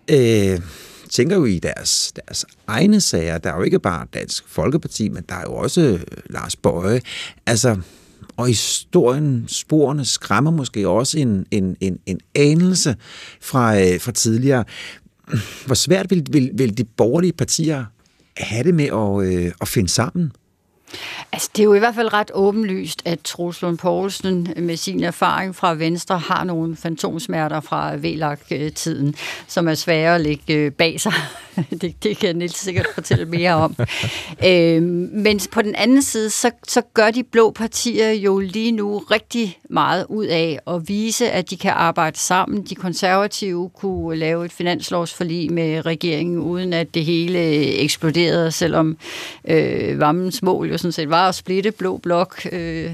tænker jo i deres egne sager. Der er jo ikke bare Dansk Folkeparti, men der er jo også Lars Boje. Altså, og sporene skræmmer måske også en anelse fra tidligere. Hvor svært vil de borgerlige partier have det med at finde sammen? Altså, det er jo i hvert fald ret åbenlyst, at Troels Lund Poulsen med sin erfaring fra Venstre har nogle fantomsmerter fra VLAG-tiden, som er svære at lægge bag sig. Det kan Niels sikkert fortælle mere om. Men på den anden side, så gør de blå partier jo lige nu rigtig meget ud af at vise, at de kan arbejde sammen. De konservative kunne lave et finanslovsforlig med regeringen, uden at det hele eksploderede, selvom Vammens mål jo sådan set var at splitte blå blok.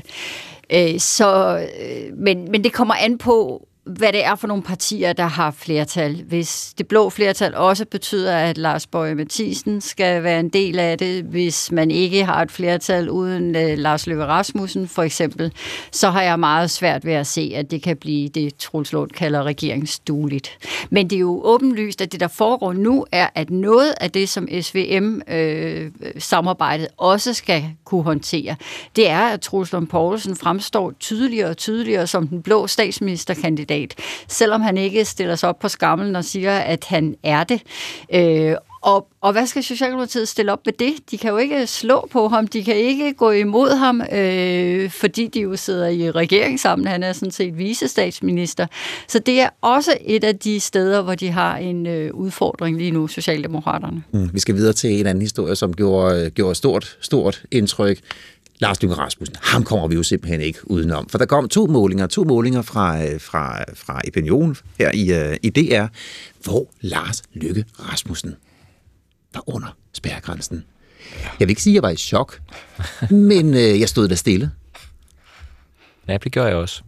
Men det kommer an på, hvad det er for nogle partier, der har flertal. Hvis det blå flertal også betyder, at Lars Boje Mathiesen skal være en del af det, hvis man ikke har et flertal uden Lars Løkke Rasmussen for eksempel, så har jeg meget svært ved at se, at det kan blive det, Troels Lund kalder regeringsdueligt. Men det er jo åbenlyst, at det, der foregår nu, er, at noget af det, som SVM-samarbejdet også skal kunne håndtere, det er, at Troels Lund Poulsen fremstår tydeligere og tydeligere som den blå statsministerkandidat, selvom han ikke stiller sig op på skamlen og siger, at han er det. Og hvad skal Socialdemokratiet stille op med det? De kan jo ikke slå på ham, de kan ikke gå imod ham, fordi de jo sidder i regering sammen. Han er sådan set vicestatsminister. Så det er også et af de steder, hvor de har en udfordring lige nu, Socialdemokraterne. Vi skal videre til en anden historie, som gjorde stort indtryk. Lars Løkke Rasmussen, ham kommer vi jo simpelthen ikke udenom. For der kom to målinger fra Opinion her i DR, hvor Lars Løkke Rasmussen var under spærregrænsen. Jeg vil ikke sige, at jeg var i chok, men jeg stod der stille. Ja, det gjorde jeg også.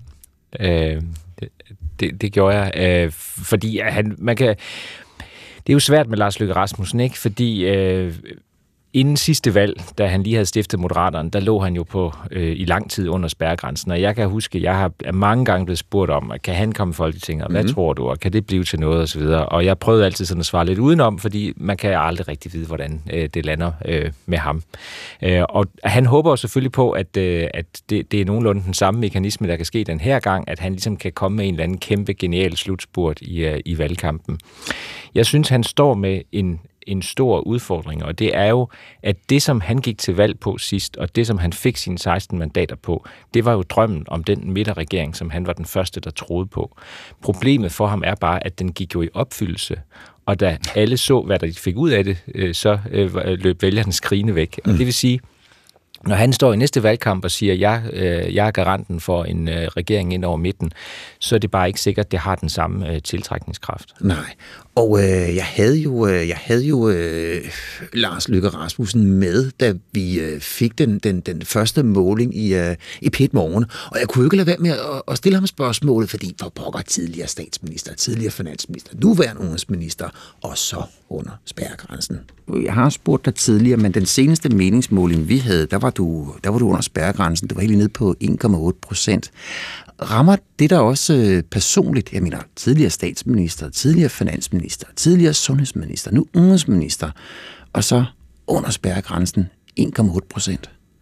Det gjorde jeg, fordi man kan... Det er jo svært med Lars Løkke Rasmussen, ikke? Fordi inden sidste valg, da han lige havde stiftet Moderaterne, der lå han jo på i lang tid under spærregrænsen, og jeg kan huske, jeg er mange gange blevet spurgt om, kan han komme i Folketinget, og hvad tror du, og kan det blive til noget, og så videre. Og jeg prøvede altid sådan at svare lidt udenom, fordi man kan aldrig rigtig vide, hvordan det lander med ham. Og han håber selvfølgelig på, at det er nogenlunde den samme mekanisme, der kan ske den her gang, at han ligesom kan komme med en eller anden kæmpe, genial slutspurt i valgkampen. Jeg synes, han står med en stor udfordring, og det er jo, at det, som han gik til valg på sidst, og det, som han fik sine 16 mandater på, det var jo drømmen om den midterregering, som han var den første, der troede på. Problemet for ham er bare, at den gik jo i opfyldelse, og da alle så, hvad der fik ud af det, så løb vælgerne skrigende væk. Og det vil sige, når han står i næste valgkamp og siger, jeg er garanten for en regering ind over midten, så er det bare ikke sikkert, at det har den samme tiltrækningskraft. Nej, og jeg havde jo Lars Løkke Rasmussen med, da vi fik den første måling i P1 Morgen, og jeg kunne jo ikke lade være med at stille ham spørgsmålet, fordi for pokker tidligere statsminister, tidligere finansminister, nuværende udenrigsminister, og så under spærregrænsen. Jeg har spurgt dig tidligere, men den seneste meningsmåling, vi havde, der var du under spærregrænsen. Du var helt nede på 1,8%. Rammer det der også personligt? Jeg mener, tidligere statsminister, tidligere finansminister, tidligere sundhedsminister, nu udenrigsminister, og så under spærregrænsen 1,8%.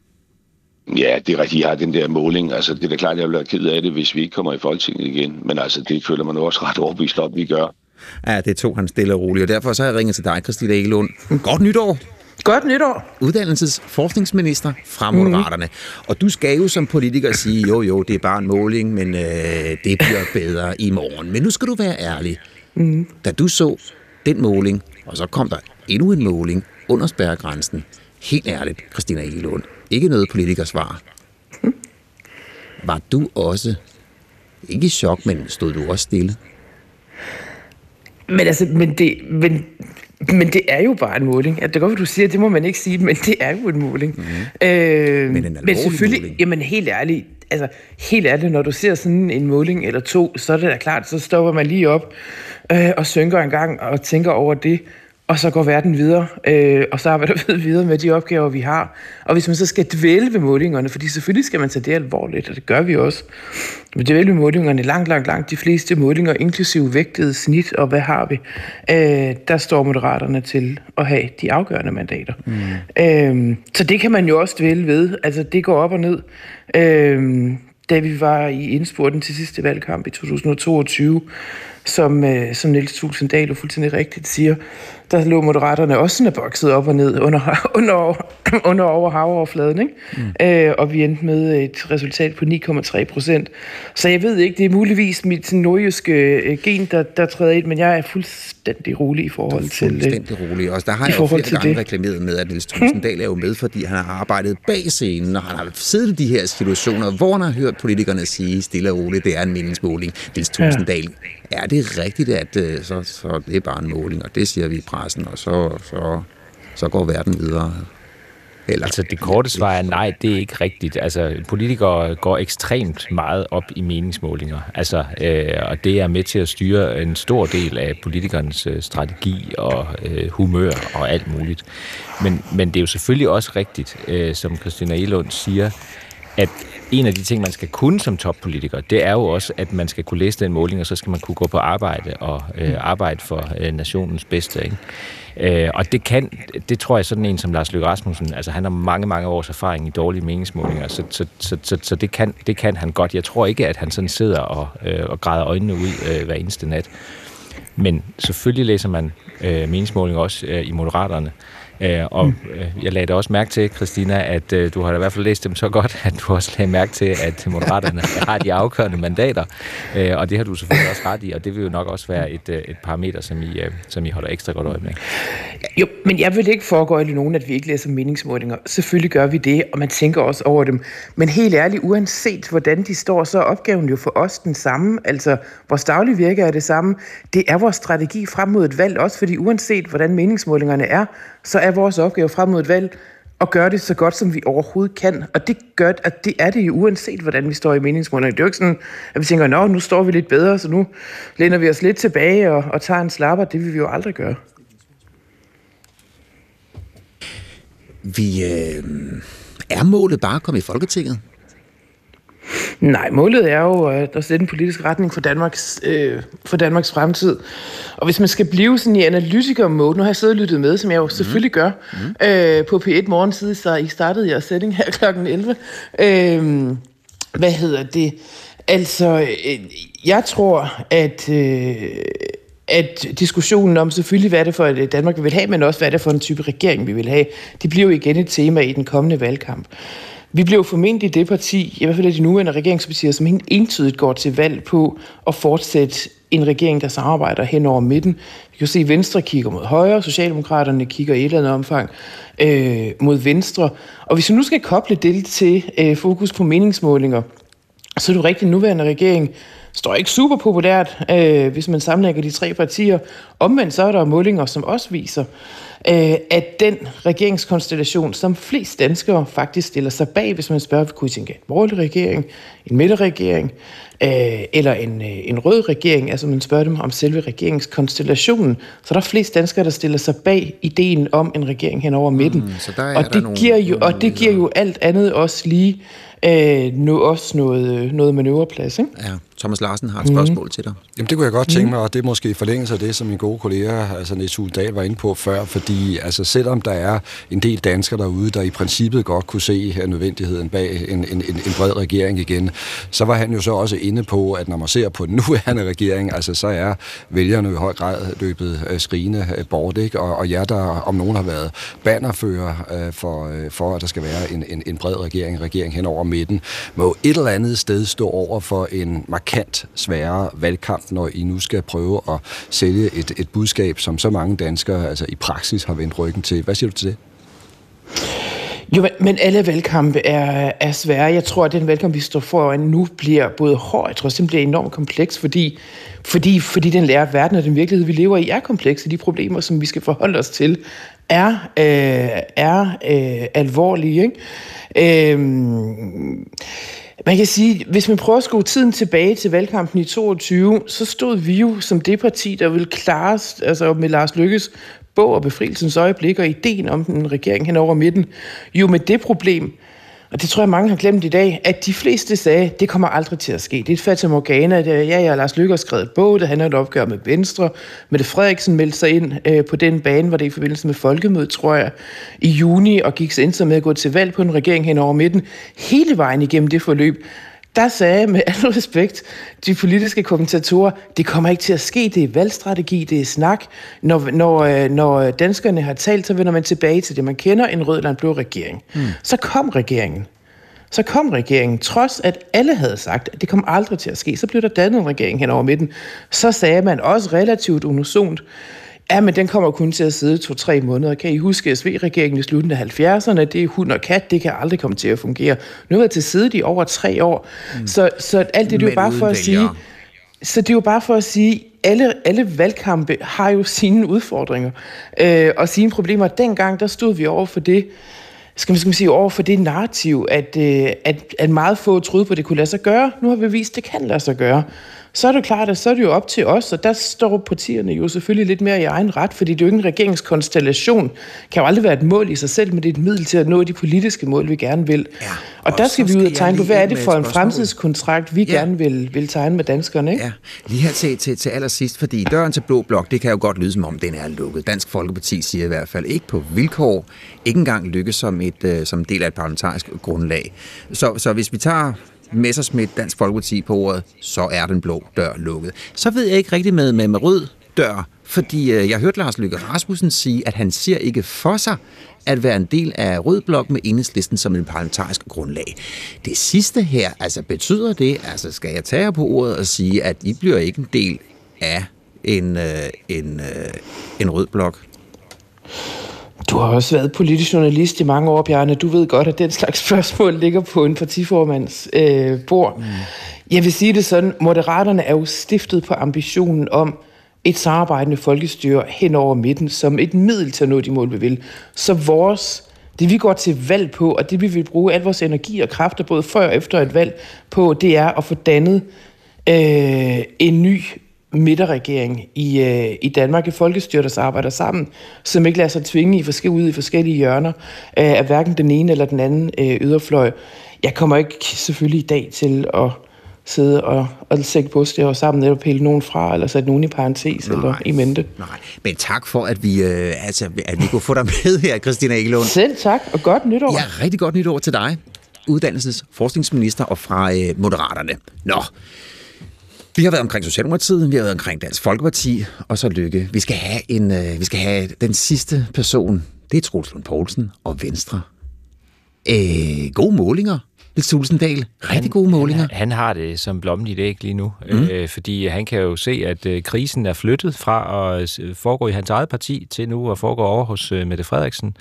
Ja, det er rigtigt, jeg har den der måling. Altså, det er da klart, jeg vil være ked af det, hvis vi ikke kommer i Folketinget igen. Men altså, det føler man også ret overbevist op, vi gør. Ja, det tog han stille og roligt, og derfor så har jeg ringet til dig, Christina Egelund. Godt nytår! Godt nytår! Uddannelsesforskningsminister fra Moderaterne. Og du skal jo som politiker sige, jo, det er bare en måling, men det bliver bedre i morgen. Men nu skal du være ærlig. Da du så den måling, og så kom der endnu en måling under spærregrænsen. Helt ærligt, Christina Egelund. Ikke noget politikersvar. Var du også, ikke i chok, men stod du også stille? Men det er jo bare en måling. Det er godt, at du siger, det må man ikke sige, men det er jo en måling. Men selvfølgelig, måling. Jamen helt ærligt, når du ser sådan en måling eller to, så er det da klart, så stopper man lige op og synker en gang og tænker over det, og så går verden videre, og så arbejder vi videre med de opgaver, vi har. Og hvis man så skal dvæle ved målingerne, fordi selvfølgelig skal man tage det alvorligt, og det gør vi også, men dvæle ved målingerne langt de fleste målinger, inklusive vægtede snit, og hvad har vi, der står Moderaterne til at have de afgørende mandater. Så det kan man jo også dvæle ved. Altså, det går op og ned. Da vi var i indspurten til sidste valgkamp i 2022, som Niels Thulesen Dahl jo fuldstændig rigtigt siger, der lå Moderaterne også sådan bokset op og ned under over havoverfladen, ikke? Og vi endte med et resultat på 9,3%. Så jeg ved ikke, det er muligvis mit nordjyske gen, der træder ind, men jeg er fuldstændig rolig i forhold til... Fuldstændig rolig. Og der har jeg jo flere gange reklameret med, at Niels Thulesen Dahl er jo med, fordi han har arbejdet bag scenen, og han har siddet i de her situationer, hvor han har hørt politikerne sige stille og roligt, det er en meningsmåling. Niels Thulesen Dahl, er det rigtigt, at så det er bare en måling, og det siger vi i pressen, og så går verden videre? Eller, altså det korte svar er nej, det er ikke rigtigt. Altså politikere går ekstremt meget op i meningsmålinger, altså, og det er med til at styre en stor del af politikernes strategi og humør og alt muligt. Men det er jo selvfølgelig også rigtigt, som Christina Egelund siger, at en af de ting, man skal kunne som toppolitiker, det er jo også, at man skal kunne læse den måling, og så skal man kunne gå på arbejde og arbejde for nationens bedste, ikke? Og det tror jeg sådan en som Lars Løkke Rasmussen, altså han har mange års erfaring i dårlige meningsmålinger, så det kan han godt. Jeg tror ikke, at han sådan sidder og græder øjnene ud hver eneste nat. Men selvfølgelig læser man meningsmålinger også i Moderaterne. Jeg lagde da også mærke til, Christina, at du har da i hvert fald læst dem så godt, at du også lagde mærke til, at Moderaterne har de afgørende mandater, og det har du selvfølgelig også ret i, og det vil jo nok også være et parameter, som I holder ekstra godt øje med. Jo, men jeg vil ikke foregøjle nogen, at vi ikke læser meningsmålinger. Selvfølgelig gør vi det, og man tænker også over dem. Men helt ærligt, uanset hvordan de står, så er opgaven jo for os den samme. Altså, vores daglige virke er det samme. Det er vores strategi frem mod et valg, også fordi uanset hvordan meningsmålingerne er, så er vores opgave frem mod et valg at gøre det så godt, som vi overhovedet kan. Og det gør, at det er det jo uanset, hvordan vi står i meningsmålingerne. Det er jo ikke sådan, at vi tænker, nu står vi lidt bedre, så nu læner vi os lidt tilbage og tager en slapper. Det vil vi jo aldrig gøre. Er målet bare at komme i Folketinget? Nej, målet er jo at sætte en politisk retning for Danmarks fremtid. Og hvis man skal blive sådan i analytiker-mode, nu har jeg siddet og lyttet med, som jeg jo selvfølgelig gør, på P1 morgentid, så I startede jeres sætning her kl. 11. Altså, jeg tror, at diskussionen om selvfølgelig, hvad er det for et Danmark, vi vil have, men også, hvad er det for en type regering, vi vil have, det bliver jo igen et tema i den kommende valgkamp. Vi blev formentlig det parti, i hvert fald de nuværende regeringspartier, som helt entydigt går til valg på at fortsætte en regering, der samarbejder hen over midten. Vi kan se, at Venstre kigger mod højre, Socialdemokraterne kigger i et eller andet omfang mod venstre. Og hvis vi nu skal koble det til fokus på meningsmålinger, så er det rigtigt, nuværende regering står ikke super populært, hvis man sammenlægger de tre partier. Omvendt så er der målinger, som også viser, at den regeringskonstellation, som flest danskere faktisk stiller sig bag, hvis man spørger, kunne I tænke en borgerlig regering, en midterregering, eller en rød regering, altså man spørger dem om selve regeringskonstellationen, så der er flest danskere, der stiller sig bag ideen om en regering hen over midten. Det giver jo alt andet også lige noget manøvreplads, ikke? Ja. Thomas Larsen har et spørgsmål til dig. Jamen det kunne jeg godt tænke mig, og det er måske i forlængelse af det, som min gode kollega, altså Niels Thulesen Dahl, var inde på før, fordi altså selvom der er en del danskere derude, der i princippet godt kunne se nødvendigheden bag en bred regering igen, så var han jo så også inde på, at når man ser på den nuværende regering, altså så er vælgerne i høj grad løbet skrigende bort, ikke? Og jer, der om nogen har været bannerfører for at der skal være en bred regering hen over midten, må et eller andet sted stå over for en markant sværere valgkamp, når I nu skal prøve at sælge et budskab, som så mange danskere altså i praksis har vendt ryggen til. Hvad siger du til det? Jo, men alle valgkampe er svære. Jeg tror, at den valgkamp, vi står foran nu, bliver både hård. Jeg tror, den bliver enormt kompleks, fordi den lærer, at verden og den virkelighed, vi lever i, er komplekse. De problemer, som vi skal forholde os til, er alvorlige, ikke? Man kan sige, hvis man prøver at skrue tiden tilbage til valgkampen i 2022, så stod vi jo som det parti, der ville klare, altså med Lars Løkkes bog og befrielsens øjeblik og ideen om den regering hen over midten, jo med det problem, og det tror jeg mange har glemt i dag, at de fleste sagde, det kommer aldrig til at ske. Det er et fatamorgana. Lars Løkke har skrevet et bog, der handler om et opgør med Venstre. Mette Frederiksen meldte sig ind på den bane, var det i forbindelse med folkemødet, tror jeg, i juni, og gik sig ind med at gå til valg på en regering hen over midten. Hele vejen igennem det forløb, der sagde med al respekt de politiske kommentatorer, det kommer ikke til at ske, det er valgstrategi, det er snak. Når danskerne har talt, så vender man tilbage til det, man kender, en rød eller en blå regering. Så kom regeringen, trods at alle havde sagt, at det kom aldrig til at ske. Så blev der dannet en regering hen over midten. Så sagde man også relativt unisont, ja, men den kommer kun til at sidde 2-3 måneder. Kan I huske SV-regeringen i slutningen af 70'erne? Det er hund og kat, det kan aldrig komme til at fungere. Nu har det til side i over 3 år. Så alt det er jo bare for at sige... Så det er jo bare for at sige, alle valgkampe har jo sine udfordringer og sine problemer. Dengang, der stod vi over for det, over for det narrativ, at meget få troede på, at det kunne lade sig gøre. Nu har vi vist, at det kan lade sig gøre. Så er det klart, at så er det jo op til os, og der står partierne jo selvfølgelig lidt mere i egen ret, fordi det er jo ikke en regeringskonstellation. Kan jo aldrig være et mål i sig selv, men det er et middel til at nå de politiske mål, vi gerne vil. Ja, og der skal vi ud og tegne på, hvad er det for en fremtidskontrakt, vi gerne vil tegne med danskerne, ikke? Ja, lige her til allersidst, fordi døren til Blå Blok, det kan jo godt lyde som om, den er lukket. Dansk Folkeparti siger i hvert fald ikke på vilkår, ikke engang lykkes som del af et parlamentarisk grundlag. Så hvis vi tager Messerschmidt, Dansk Folkeparti på ordet, så er den blå dør lukket. Så ved jeg ikke rigtigt med rød dør, fordi jeg hørte Lars Løkke Rasmussen sige, at han ser ikke for sig at være en del af Rød Blok med Enhedslisten som en parlamentarisk grundlag. Det sidste her, altså betyder det, altså skal jeg tage jer på ordet og sige, at I bliver ikke en del af en Rød Blok? Du har også været politisk journalist i mange år, Bjarne. Du ved godt, at den slags spørgsmål ligger på en partiformands bord. Jeg vil sige det sådan, Moderaterne er jo stiftet på ambitionen om et samarbejdende folkestyre hen over midten, som et middel til at nå de mål, vi vil. Så det vi går til valg på, og det vi vil bruge al vores energi og kræfter, både før og efter et valg på, det er at få dannet en ny midterregering i Danmark, et folkestyre, der arbejder sammen, som ikke lader sig tvinge ud i forskellige hjørner af hverken den ene eller den anden yderfløj. Jeg kommer ikke selvfølgelig i dag til at sidde og sætte bogstaver sammen, eller pille nogen fra, eller sætte nogen i parentes, eller i mente. Nej, men tak for, at vi kunne få dig med her, Christina Egelund. Selv tak, og godt nytår. Ja, rigtig godt nytår til dig, uddannelses- forskningsminister og fra Moderaterne. Nå, vi har været omkring Socialdemokratiet, vi har været omkring Dansk Folkeparti, og så Lykke. Vi skal have den sidste person. Det er Troels Lund Poulsen og Venstre. Gode målinger. Niels Thulesen Dahl. Rigtig gode målinger. Han har det som blommen i det æg lige nu, fordi han kan jo se, at krisen er flyttet fra at foregå i hans eget parti til nu at foregå over hos Mette Frederiksen.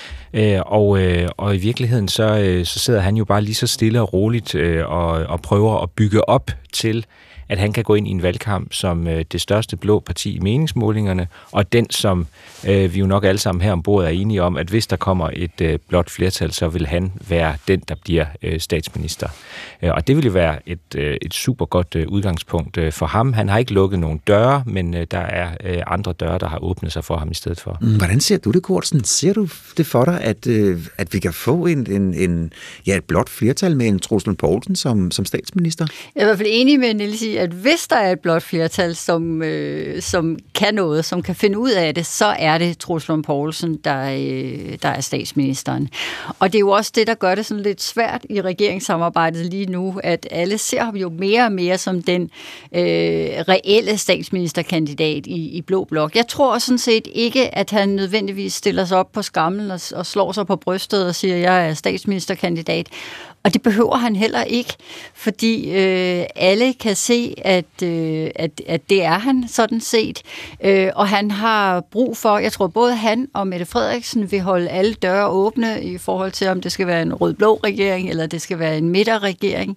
Og i virkeligheden så sidder han jo bare lige så stille og roligt og prøver at bygge op til, at han kan gå ind i en valgkamp som det største blå parti i meningsmålingerne, og den, som vi jo nok alle sammen her ombord er enige om, at hvis der kommer et blåt flertal, så vil han være den, der bliver statsminister. Og det vil jo være et super godt udgangspunkt for ham. Han har ikke lukket nogen døre, men der er andre døre, der har åbnet sig for ham i stedet for. Hvordan ser du det, Kortsen? Ser du det for dig, at vi kan få et blåt flertal med en Troels Lund Poulsen som statsminister? Jeg er i hvert fald enig med Niels i, at hvis der er et blåt flertal, som kan noget, som kan finde ud af det, så er det Troels Lund Poulsen, der er statsministeren. Og det er jo også det, der gør det sådan lidt svært i regeringssamarbejdet lige nu, at alle ser ham jo mere og mere som den reelle statsministerkandidat i Blå Blok. Jeg tror sådan set ikke, at han nødvendigvis stiller sig op på skamlen og slår sig på brystet og siger, at jeg er statsministerkandidat. Og det behøver han heller ikke, fordi alle kan se, at det er han sådan set. Og han har brug for, jeg tror både han og Mette Frederiksen vil holde alle døre åbne i forhold til, om det skal være en rød-blå regering, eller det skal være en midterregering.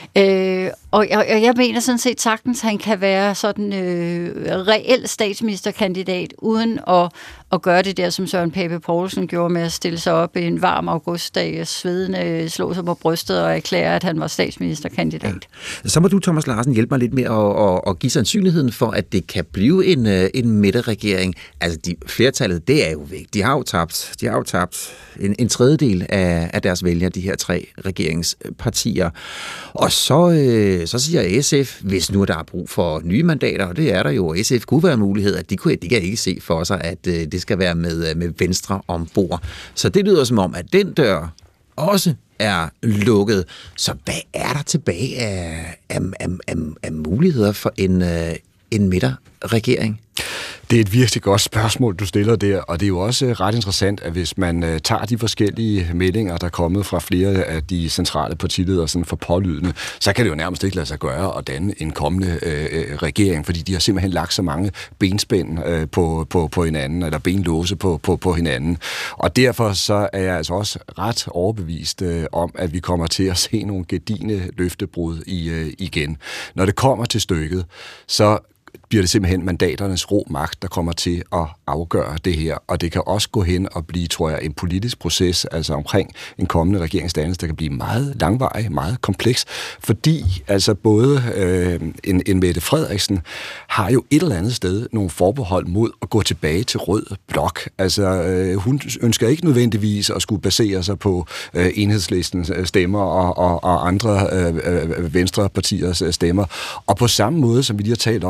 Og jeg mener sådan set sagtens, han kan være sådan reel statsministerkandidat, uden at gøre det der, som Søren Pape Poulsen gjorde med at stille sig op en varm augustdag, svedende, slå sig på brystet og erklære, at han var statsministerkandidat. Ja. Så må du, Thomas Larsen, hjælpe mig lidt med at give sandsynligheden for, at det kan blive en midterregering. Altså, flertallet, det er jo væk. De har jo tabt en tredjedel af deres vælgere, de her 3 regeringspartier. Og så siger SF, hvis nu der er brug for nye mandater, og det er der jo, og SF kunne være en mulighed, at de kan ikke se for sig, at det skal være med Venstre ombord. Så det lyder som om, at den dør også er lukket. Så hvad er der tilbage af muligheder for en midterregering? Det er et virkelig godt spørgsmål, du stiller der, og det er jo også ret interessant, at hvis man tager de forskellige meldinger, der er kommet fra flere af de centrale partiledere sådan for pålydende, så kan det jo nærmest ikke lade sig gøre at danne en kommende regering, fordi de har simpelthen lagt så mange benspænd på hinanden, eller benlåse på hinanden. Og derfor så er jeg altså også ret overbevist om, at vi kommer til at se nogle gedigne løftebrud igen. Når det kommer til stykket, så bliver det simpelthen mandaternes rå magt, der kommer til at afgøre det her. Og det kan også gå hen og blive, tror jeg, en politisk proces, altså omkring en kommende regeringsdannelse, der kan blive meget langvarig, meget kompleks, fordi altså både en Mette Frederiksen har jo et eller andet sted nogle forbehold mod at gå tilbage til Rød Blok. Altså hun ønsker ikke nødvendigvis at skulle basere sig på Enhedslistens stemmer og andre venstrepartiers stemmer. Og på samme måde, som vi lige har talt om med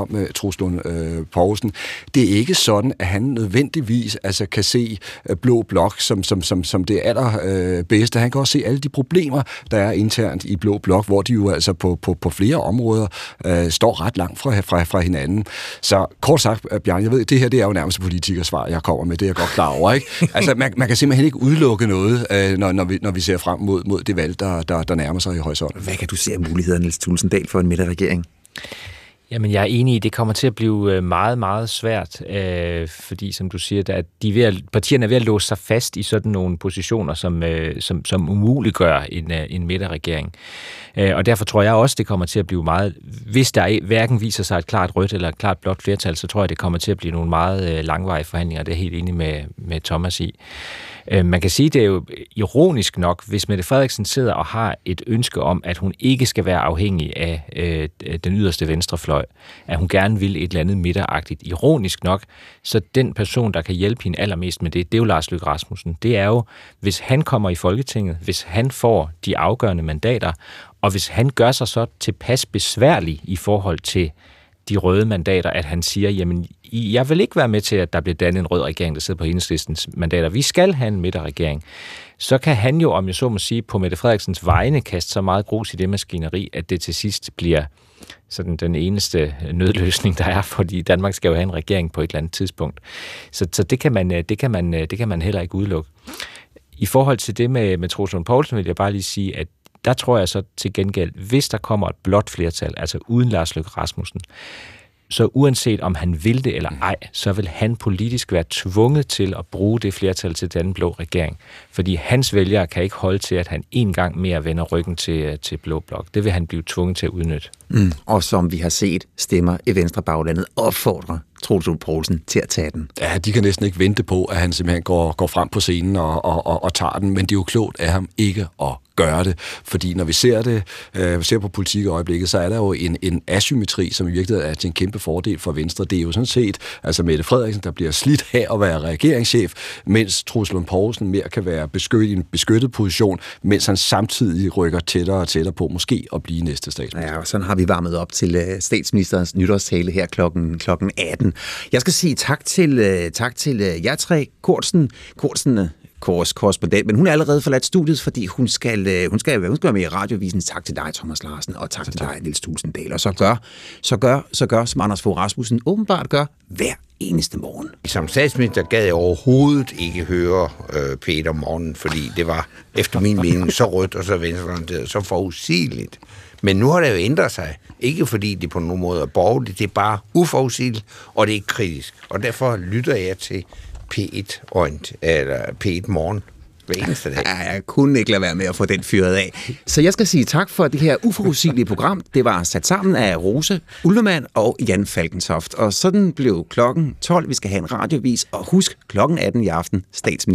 Troels Lund Poulsen. Det er ikke sådan, at han nødvendigvis altså kan se Blå Blok som det allerbedste. Han kan også se alle de problemer, der er internt i Blå Blok, hvor de jo altså på flere områder står ret langt fra hinanden. Så kort sagt, Bjarne, jeg ved, det her det er jo nærmest politikersvar, jeg kommer med, det er jeg godt klar over, ikke? Altså, man kan simpelthen ikke udelukke noget, når vi ser frem mod det valg, der nærmer sig i horisonten. Hvad kan du se af muligheder, Niels Thulesen Dahl, for en midterregering? Jamen, jeg er enig i, det kommer til at blive meget, meget svært, fordi, som du siger, at partierne er ved at låse sig fast i sådan nogle positioner, som umuliggør en midterregering. Og derfor tror jeg også, det kommer til at blive meget, hvis der hverken viser sig et klart rødt eller et klart blåt flertal, så tror jeg, det kommer til at blive nogle meget langvarige forhandlinger. Det er helt enig med Thomas i. Man kan sige, det er jo ironisk nok, hvis Mette Frederiksen sidder og har et ønske om, at hun ikke skal være afhængig af den yderste venstrefløj, at hun gerne vil et eller andet midteragtigt. Ironisk nok, så den person, der kan hjælpe hende allermest med det er jo Lars Løkke Rasmussen. Det er jo, hvis han kommer i Folketinget, hvis han får de afgørende mandater, og hvis han gør sig så tilpas besværlig i forhold til de røde mandater, at han siger, jamen, jeg vil ikke være med til, at der bliver dannet en rød regering, der sidder på Enhedslistens mandater. Vi skal have en midterregering. Så kan han jo, om jeg så må sige, på Mette Frederiksens vegne kaste så meget grus i det maskineri, at det til sidst bliver sådan den eneste nødløsning, der er, fordi Danmark skal jo have en regering på et eller andet tidspunkt. Så det kan man heller ikke udelukke. I forhold til det med Troels Lund Poulsen, vil jeg bare lige sige, at der tror jeg så til gengæld, hvis der kommer et blåt flertal, altså uden Lars Løkke Rasmussen, så uanset om han vil det eller ej, så vil han politisk være tvunget til at bruge det flertal til den blå regering. Fordi hans vælgere kan ikke holde til, at han en gang mere vender ryggen til Blå Blok. Det vil han blive tvunget til at udnytte. Og som vi har set, stemmer i Venstre baglandet opfordrer Troels Lund Poulsen til at tage den. Ja, de kan næsten ikke vente på, at han simpelthen går frem på scenen og tager den, men det er jo klogt af ham ikke at gøre det, fordi når vi ser på politik i øjeblikket, så er der jo en asymmetri, som i virkeligheden er til en kæmpe fordel for Venstre. Det er jo sådan set, altså Mette Frederiksen, der bliver slidt af at være regeringschef, mens Troels Lund Poulsen mere kan være i en beskyttet position, mens han samtidig rykker tættere og tættere på måske at blive næste statsminister. Ja, og sådan har vi varmet op til statsministerens nytårstale her klokken 18. Jeg skal sige tak til jer tre. Kortsen, korrespondent, men hun er allerede forladt studiet, fordi hun skal være med i Radiovisen. Tak til dig, Thomas Larsen, og tak til dig, Niels Thulesen Dahl. Og så gør, som Anders Fogh Rasmussen åbenbart gør hver eneste morgen. Som statsminister gad jeg overhovedet ikke høre Peter om morgenen, fordi det var efter min mening så rødt og så venstreorienteret, så forudsigeligt. Men nu har det jo ændret sig. Ikke fordi det på nogen måde er borgerligt, det er bare uforudsigeligt, og det er ikke kritisk. Og derfor lytter jeg til P1 Morgen hver eneste dag. Ja, jeg kunne ikke lade være med at få den fyret af. Så jeg skal sige tak for det her uforudsigelige program. Det var sat sammen af Rose Ullemann og Jan Falkentoft. Og sådan blev klokken 12. Vi skal have en radiovis, og husk klokken 18 i aften, statsminister.